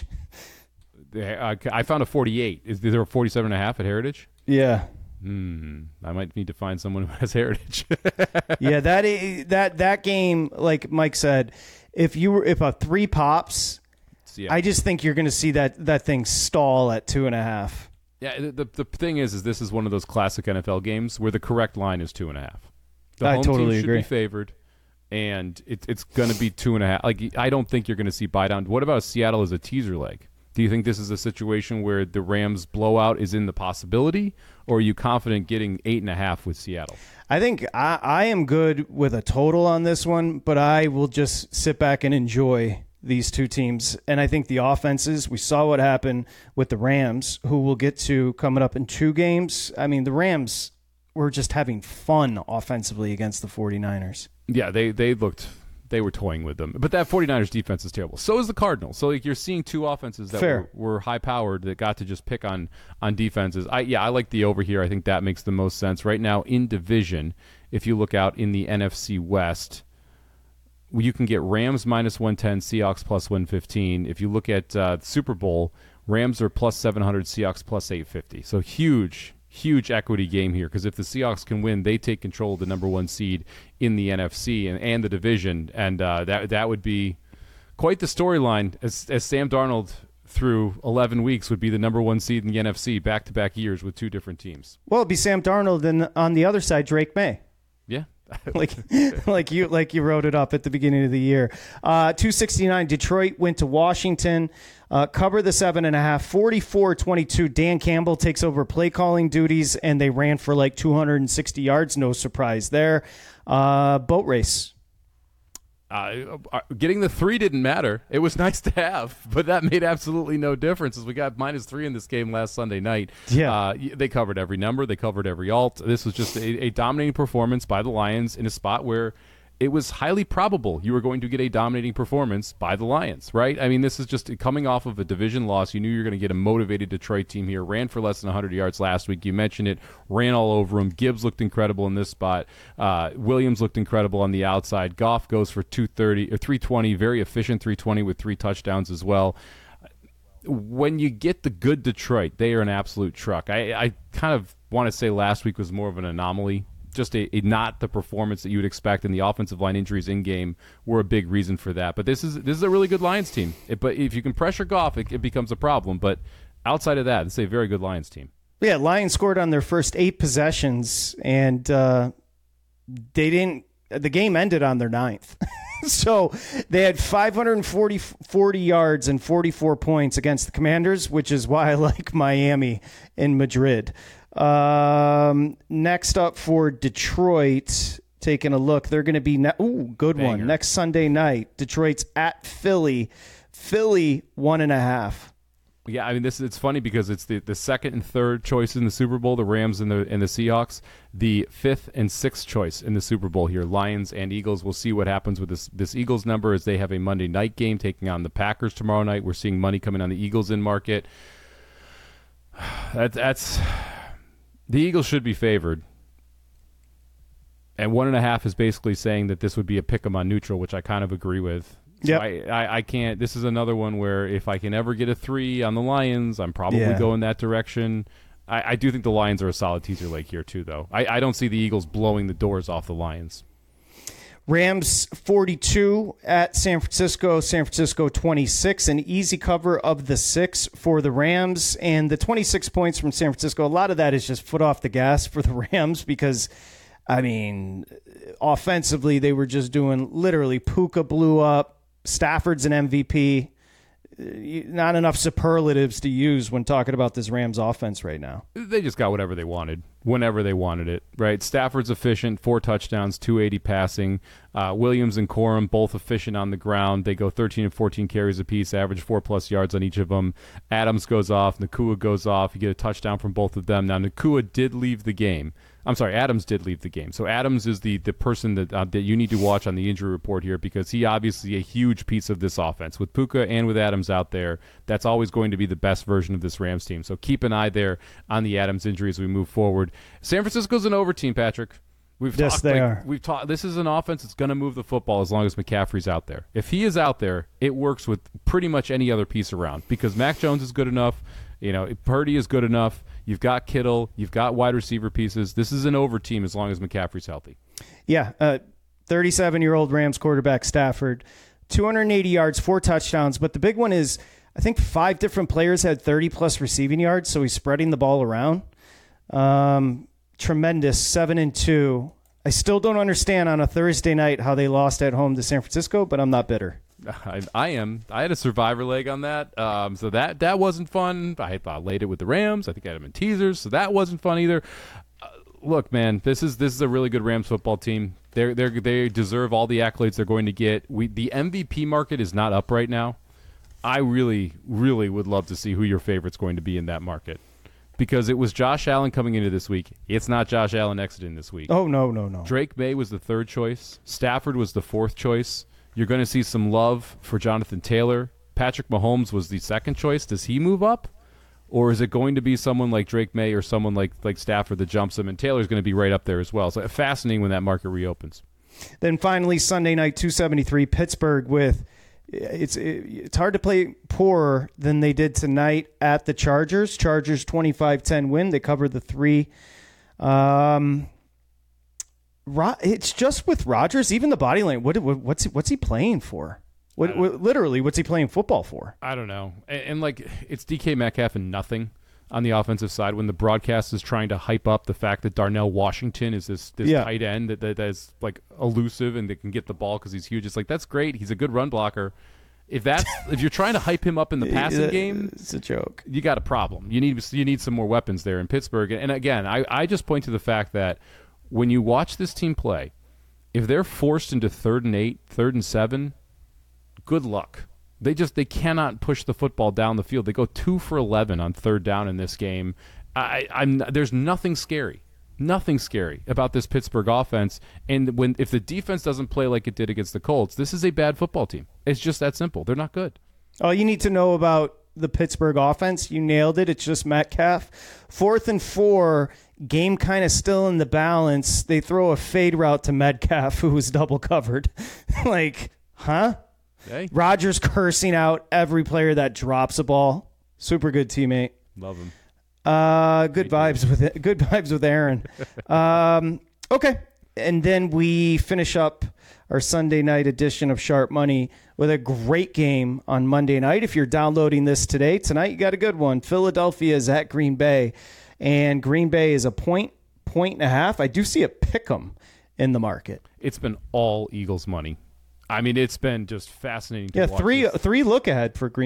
I, I found a forty-eight. Is there a forty-seven and a half at Heritage? Yeah. Hmm. I might need to find someone who has Heritage. yeah, that that that game, like Mike said, if you were if a three pops, yeah. I just think you're going to see that that thing stall at two and a half. Yeah, the, the the thing is, is this is one of those classic N F L games where the correct line is two and a half. The I home totally team should agree. be favored, and it, it's going to be two and a half. Like I don't think you're going to see buy down. What about Seattle as a teaser leg? Do you think this is a situation where the Rams blowout is in the possibility, or are you confident getting eight and a half with Seattle? I think I, I am good with a total on this one, but I will just sit back and enjoy these two teams. And I think the offenses, we saw what happened with the Rams, who we'll get to coming up in two games. I mean, the Rams were just having fun offensively against the 49ers. Yeah, they, they looked, they were toying with them. But that 49ers defense is terrible. So is the Cardinals. So like you're seeing two offenses that were, were high-powered that got to just pick on, on defenses. I Yeah, I like the over here. I think that makes the most sense. Right now in division, if you look out in the N F C West, you can get Rams minus one ten, Seahawks plus one fifteen. If you look at uh, Super Bowl, Rams are plus seven hundred, Seahawks plus eight fifty. So huge, huge equity game here because if the Seahawks can win, they take control of the number one seed in the N F C and, and the division, and uh, that that would be quite the storyline as, as Sam Darnold through eleven weeks would be the number one seed in the N F C back-to-back years with two different teams. Well, it'd be Sam Darnold and on the other side, Drake May. Yeah. like like you like you wrote it up at the beginning of the year. Uh, two sixty-nine, Detroit went to Washington, uh, cover the seven and a half, forty-four twenty-two. Dan Campbell takes over play calling duties, and they ran for like two hundred sixty yards. No surprise there. Uh, boat race. Uh, getting the three didn't matter. It was nice to have, but that made absolutely no difference as we got minus three in this game last Sunday night. Yeah. Uh, they covered every number. They covered every alt. This was just a, a dominating performance by the Lions in a spot where it was highly probable you were going to get a dominating performance by the Lions, right? I mean, this is just coming off of a division loss. You knew you were going to get a motivated Detroit team here. Ran for less than one hundred yards last week. You mentioned it. Ran all over him. Gibbs looked incredible in this spot. Uh, Williams looked incredible on the outside. Goff goes for two thirty or three twenty. Very efficient three twenty with three touchdowns as well. When you get the good Detroit, they are an absolute truck. I, I kind of want to say last week was more of an anomaly. Just a, a not the performance that you would expect, and the offensive line injuries in game were a big reason for that. But this is this is a really good Lions team. It, but if you can pressure Goff, it, it becomes a problem. But outside of that, it's a very good Lions team. Yeah, Lions scored on their first eight possessions, and uh, they didn't. The game ended on their ninth. So they had five hundred forty, forty yards and forty-four points against the Commanders, which is why I like Miami in Madrid. Um, next up for Detroit, taking a look, they're going to be ne- ooh, good Banger. one next Sunday night. Detroit's at Philly. Philly one and a half. Yeah, I mean, this it's funny because it's the, the second and third choice in the Super Bowl, the Rams and the and the Seahawks. The fifth and sixth choice in the Super Bowl here, Lions and Eagles. We'll see what happens with this this Eagles number as they have a Monday night game taking on the Packers tomorrow night. We're seeing money coming on the Eagles in market. That, that's the Eagles should be favored, and one and a half is basically saying that this would be a pick 'em on neutral, which I kind of agree with. So Yep. I, I, I can't. This is another one where if I can ever get a three on the Lions, I'm probably Yeah. going that direction. I, I do think the Lions are a solid teaser leg here too, though. I, I don't see the Eagles blowing the doors off the Lions. Rams forty-two at San Francisco. San Francisco twenty-six. An easy cover of the six for the Rams. And the twenty-six points from San Francisco, a lot of that is just foot off the gas for the Rams because, I mean, offensively, they were just doing literally Puka blew up. Stafford's an M V P. Not enough superlatives to use when talking about this Rams offense right now. They just got whatever they wanted, whenever they wanted it, right? Stafford's efficient, four touchdowns, two eighty passing. Uh, Williams and Corum both efficient on the ground. They go thirteen and fourteen carries apiece, average four-plus yards on each of them. Adams goes off, Nakua goes off. You get a touchdown from both of them. Now, Nakua did leave the game. I'm sorry, Adams did leave the game. So Adams is the, the person that uh, that you need to watch on the injury report here because he obviously a huge piece of this offense. With Puka and with Adams out there, that's always going to be the best version of this Rams team. So keep an eye there on the Adams injury as we move forward. San Francisco's an over team, Patrick. We've yes, talked, they like, are. We've talked. This is an offense that's going to move the football as long as McCaffrey's out there. If he is out there, it works with pretty much any other piece around because Mac Jones is good enough. You know, Purdy is good enough. You've got Kittle. You've got wide receiver pieces. This is an over team as long as McCaffrey's healthy. Yeah, uh, thirty-seven-year-old Rams quarterback Stafford, two hundred eighty yards, four touchdowns. But the big one is I think five different players had thirty-plus receiving yards, so he's spreading the ball around. Um, tremendous, seven and two. I still don't understand on a Thursday night how they lost at home to San Francisco, but I'm not bitter. I, I am. I had a survivor leg on that, um, so that that wasn't fun. I, I laid it with the Rams. I think I had them in teasers, so that wasn't fun either. Uh, look, man, this is this is a really good Rams football team. They they they deserve all the accolades they're going to get. We the M V P market is not up right now. I really, really would love to see who your favorite's going to be in that market. Because it was Josh Allen coming into this week. It's not Josh Allen exiting this week. Oh, no, no, no. Drake May was the third choice. Stafford was the fourth choice. You're going to see some love for Jonathan Taylor. Patrick Mahomes was the second choice. Does he move up? Or is it going to be someone like Drake May or someone like, like Stafford that jumps him? And Taylor's going to be right up there as well. So fascinating when that market reopens. Then finally, Sunday night, two seventy-three, Pittsburgh with... It's it's hard to play poorer than they did tonight at the Chargers. Chargers twenty-five ten win. They covered the three. Um, it's just with Rodgers, even the body language. What, what what's he, what's he playing for? What, what literally what's he playing football for? I don't know. And, and like it's D K Metcalf and nothing on the offensive side when the broadcast is trying to hype up the fact that Darnell Washington is this, this Yeah. tight end that, that is like elusive and that can get the ball because he's huge. It's like, that's great. He's a good run blocker. If that's if you're trying to hype him up in the passing game, it's a joke. You got a problem. You need you need some more weapons there in Pittsburgh. And again, I, I just point to the fact that when you watch this team play, if they're forced into third and eight, third and seven, good luck. They just they cannot push the football down the field. They go two for eleven on third down in this game. I, I'm there's nothing scary, nothing scary about this Pittsburgh offense. And when if the defense doesn't play like it did against the Colts, this is a bad football team. It's just that simple. They're not good. All you need to know about the Pittsburgh offense, you nailed it. It's just Metcalf. Fourth and four, game kind of still in the balance. They throw a fade route to Metcalf, who was double covered. Like, huh? Hey. Rodgers cursing out every player that drops a ball. Super good teammate. Love him. Uh, good vibes with it. Good vibes with Aaron. um, okay, and then we finish up our Sunday night edition of Sharp Money with a great game on Monday night. If you're downloading this today, tonight you got a good one. Philadelphia is at Green Bay, and Green Bay is a point, point and a half. I do see a pick'em in the market. It's been all Eagles money. I mean, it's been just fascinating to Yeah, watch three this. three look ahead for Green Bay.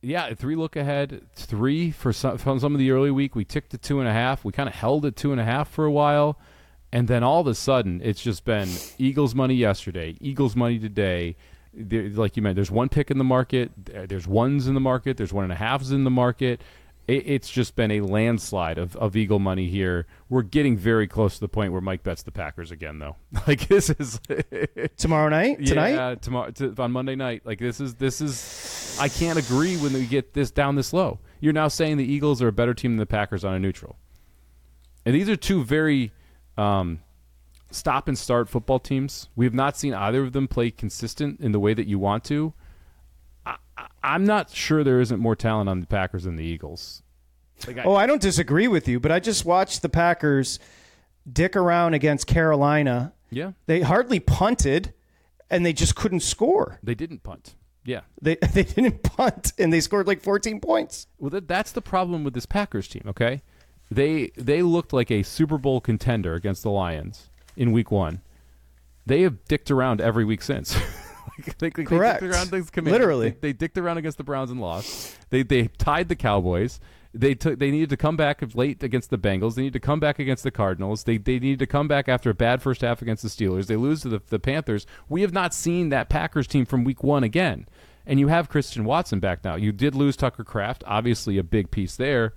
Yeah, three look ahead, three for some, from some of the early week. We ticked to two and a half. We kind of held at two and a half for a while. And then all of a sudden, it's just been Eagles money yesterday, Eagles money today. There, like you meant, there's one pick in the market. There's ones in the market. There's one and a halves in the market. It, it's just been a landslide of, of Eagle money here. We're getting very close to the point where Mike bets the Packers again, though. Like this is tomorrow night, tonight, yeah, tomorrow to, on Monday night. Like this is this is. I can't agree when we get this down this low. You're now saying the Eagles are a better team than the Packers on a neutral, and these are two very. Um, stop and start football teams. We have not seen either of them play consistent in the way that you want to. I, I, I'm not sure there isn't more talent on the Packers than the Eagles. Like I, oh, I don't disagree with you, but I just watched the Packers dick around against Carolina. Yeah. They hardly punted, and they just couldn't score. They didn't punt. Yeah. They they didn't punt, and they scored like fourteen points. Well, that, that's the problem with this Packers team, okay? They they looked like a Super Bowl contender against the Lions in week one. They have dicked around every week since. like, they, they, Correct. They dicked around against Commanders. Literally. They, they dicked around against the Browns and lost. They they tied the Cowboys. They took. They needed to come back late against the Bengals. They needed to come back against the Cardinals. They they needed to come back after a bad first half against the Steelers. They lose to the, the Panthers. We have not seen that Packers team from week one again. And you have Christian Watson back now. You did lose Tucker Kraft, obviously a big piece there.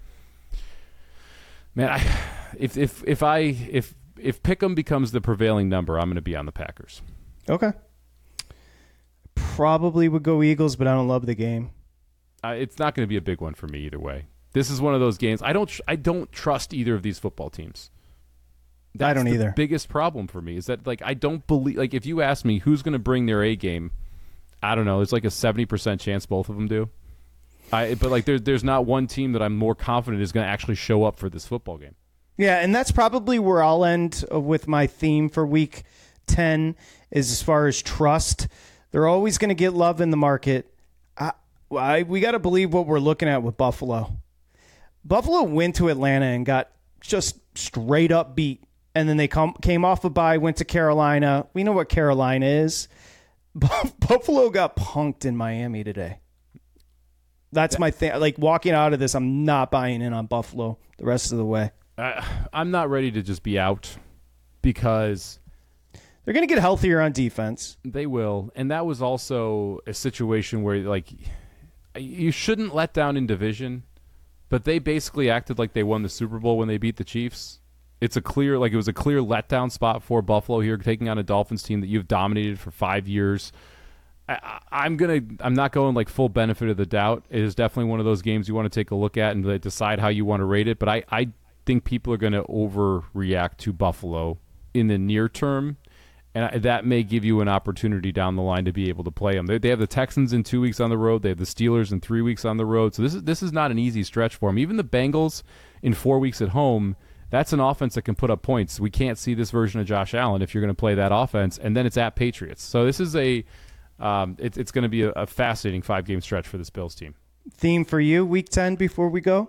Man, I, if if if I if if Pick'em becomes the prevailing number, I'm going to be on the Packers. Okay. Probably would go Eagles, but I don't love the game. Uh, it's not going to be a big one for me either way. This is one of those games I don't tr- I don't trust either of these football teams. That's I don't the either. Biggest problem for me is that like I don't believe like if you ask me who's going to bring their A game, I don't know. There's like a seventy percent chance both of them do. I, but like there's there's not one team that I'm more confident is going to actually show up for this football game. Yeah, and that's probably where I'll end with my theme for week ten is as far as trust. They're always going to get love in the market. I, I, we got to believe what we're looking at with Buffalo. Buffalo went to Atlanta and got just straight up beat, and then they come, came off a bye, went to Carolina. We know what Carolina is. Buffalo got punked in Miami today. That's my thing. Like, walking out of this, I'm not buying in on Buffalo the rest of the way. Uh, I'm not ready to just be out because they're going to get healthier on defense. They will. And that was also a situation where, like, you shouldn't let down in division, but they basically acted like they won the Super Bowl when they beat the Chiefs. It's a clear, like, it was a clear letdown spot for Buffalo here, taking on a Dolphins team that you've dominated for five years. I, I'm gonna. I'm not going like full benefit of the doubt. It is definitely one of those games you want to take a look at and decide how you want to rate it. But I, I think people are going to overreact to Buffalo in the near term, and I, that may give you an opportunity down the line to be able to play them. They, they have the Texans in two weeks on the road. They have the Steelers in three weeks on the road. So this is this is not an easy stretch for them. Even the Bengals in four weeks at home. That's an offense that can put up points. We can't see this version of Josh Allen if you're going to play that offense, and then it's at Patriots. So this is a Um, it, it's going to be a, a fascinating five-game stretch for this Bills team. Theme for you, week ten, before we go?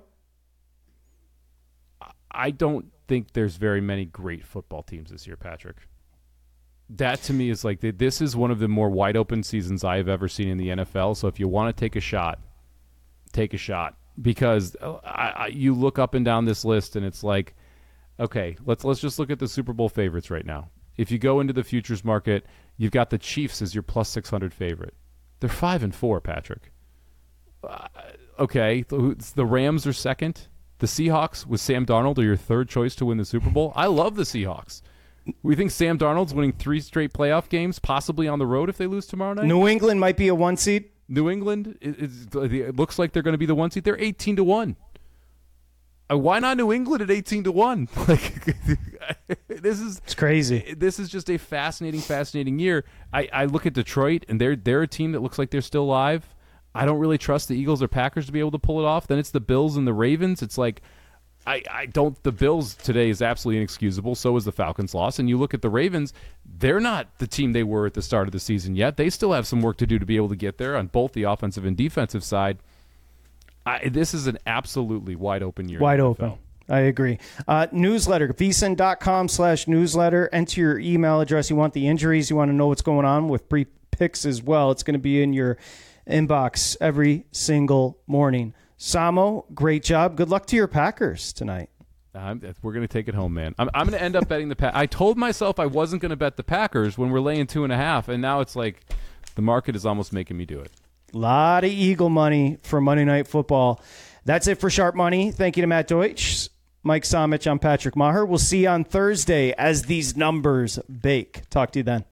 I don't think there's very many great football teams this year, Patrick. That, to me, is like this is one of the more wide-open seasons I have ever seen in the N F L. So if you want to take a shot, take a shot. Because I, I, you look up and down this list, and it's like, okay, let's let's just look at the Super Bowl favorites right now. If you go into the futures market, you've got the Chiefs as your plus six hundred favorite. They're five and four, Patrick. Uh, okay, the, the Rams are second. The Seahawks with Sam Darnold are your third choice to win the Super Bowl. I love the Seahawks. We think Sam Darnold's winning three straight playoff games, possibly on the road if they lose tomorrow night. New England might be a one seed. New England, is, it looks like they're going to be the one seed. They're eighteen to one. Uh, why not New England at eighteen to one? Like, this is it's crazy. This is just a fascinating, fascinating year. I, I look at Detroit, and they're they're a team that looks like they're still alive. I don't really trust the Eagles or Packers to be able to pull it off. Then it's the Bills and the Ravens. It's like I, I don't. The Bills today is absolutely inexcusable. So is the Falcons' loss. And you look at the Ravens; they're not the team they were at the start of the season yet. They still have some work to do to be able to get there on both the offensive and defensive side. I, this is an absolutely wide open year. Wide open. I agree. Uh, newsletter, vsin.com slash newsletter. Enter your email address. You want the injuries. You want to know what's going on with pre picks as well. It's going to be in your inbox every single morning. Samo, great job. Good luck to your Packers tonight. I'm, we're going to take it home, man. I'm, I'm going to end up betting the Packers. I told myself I wasn't going to bet the Packers when we're laying two and a half, and now it's like the market is almost making me do it. A lot of Eagle money for Monday Night Football. That's it for Sharp Money. Thank you to Matt Deutsch, Mike Somich. I'm Patrick Maher. We'll see you on Thursday as these numbers bake. Talk to you then.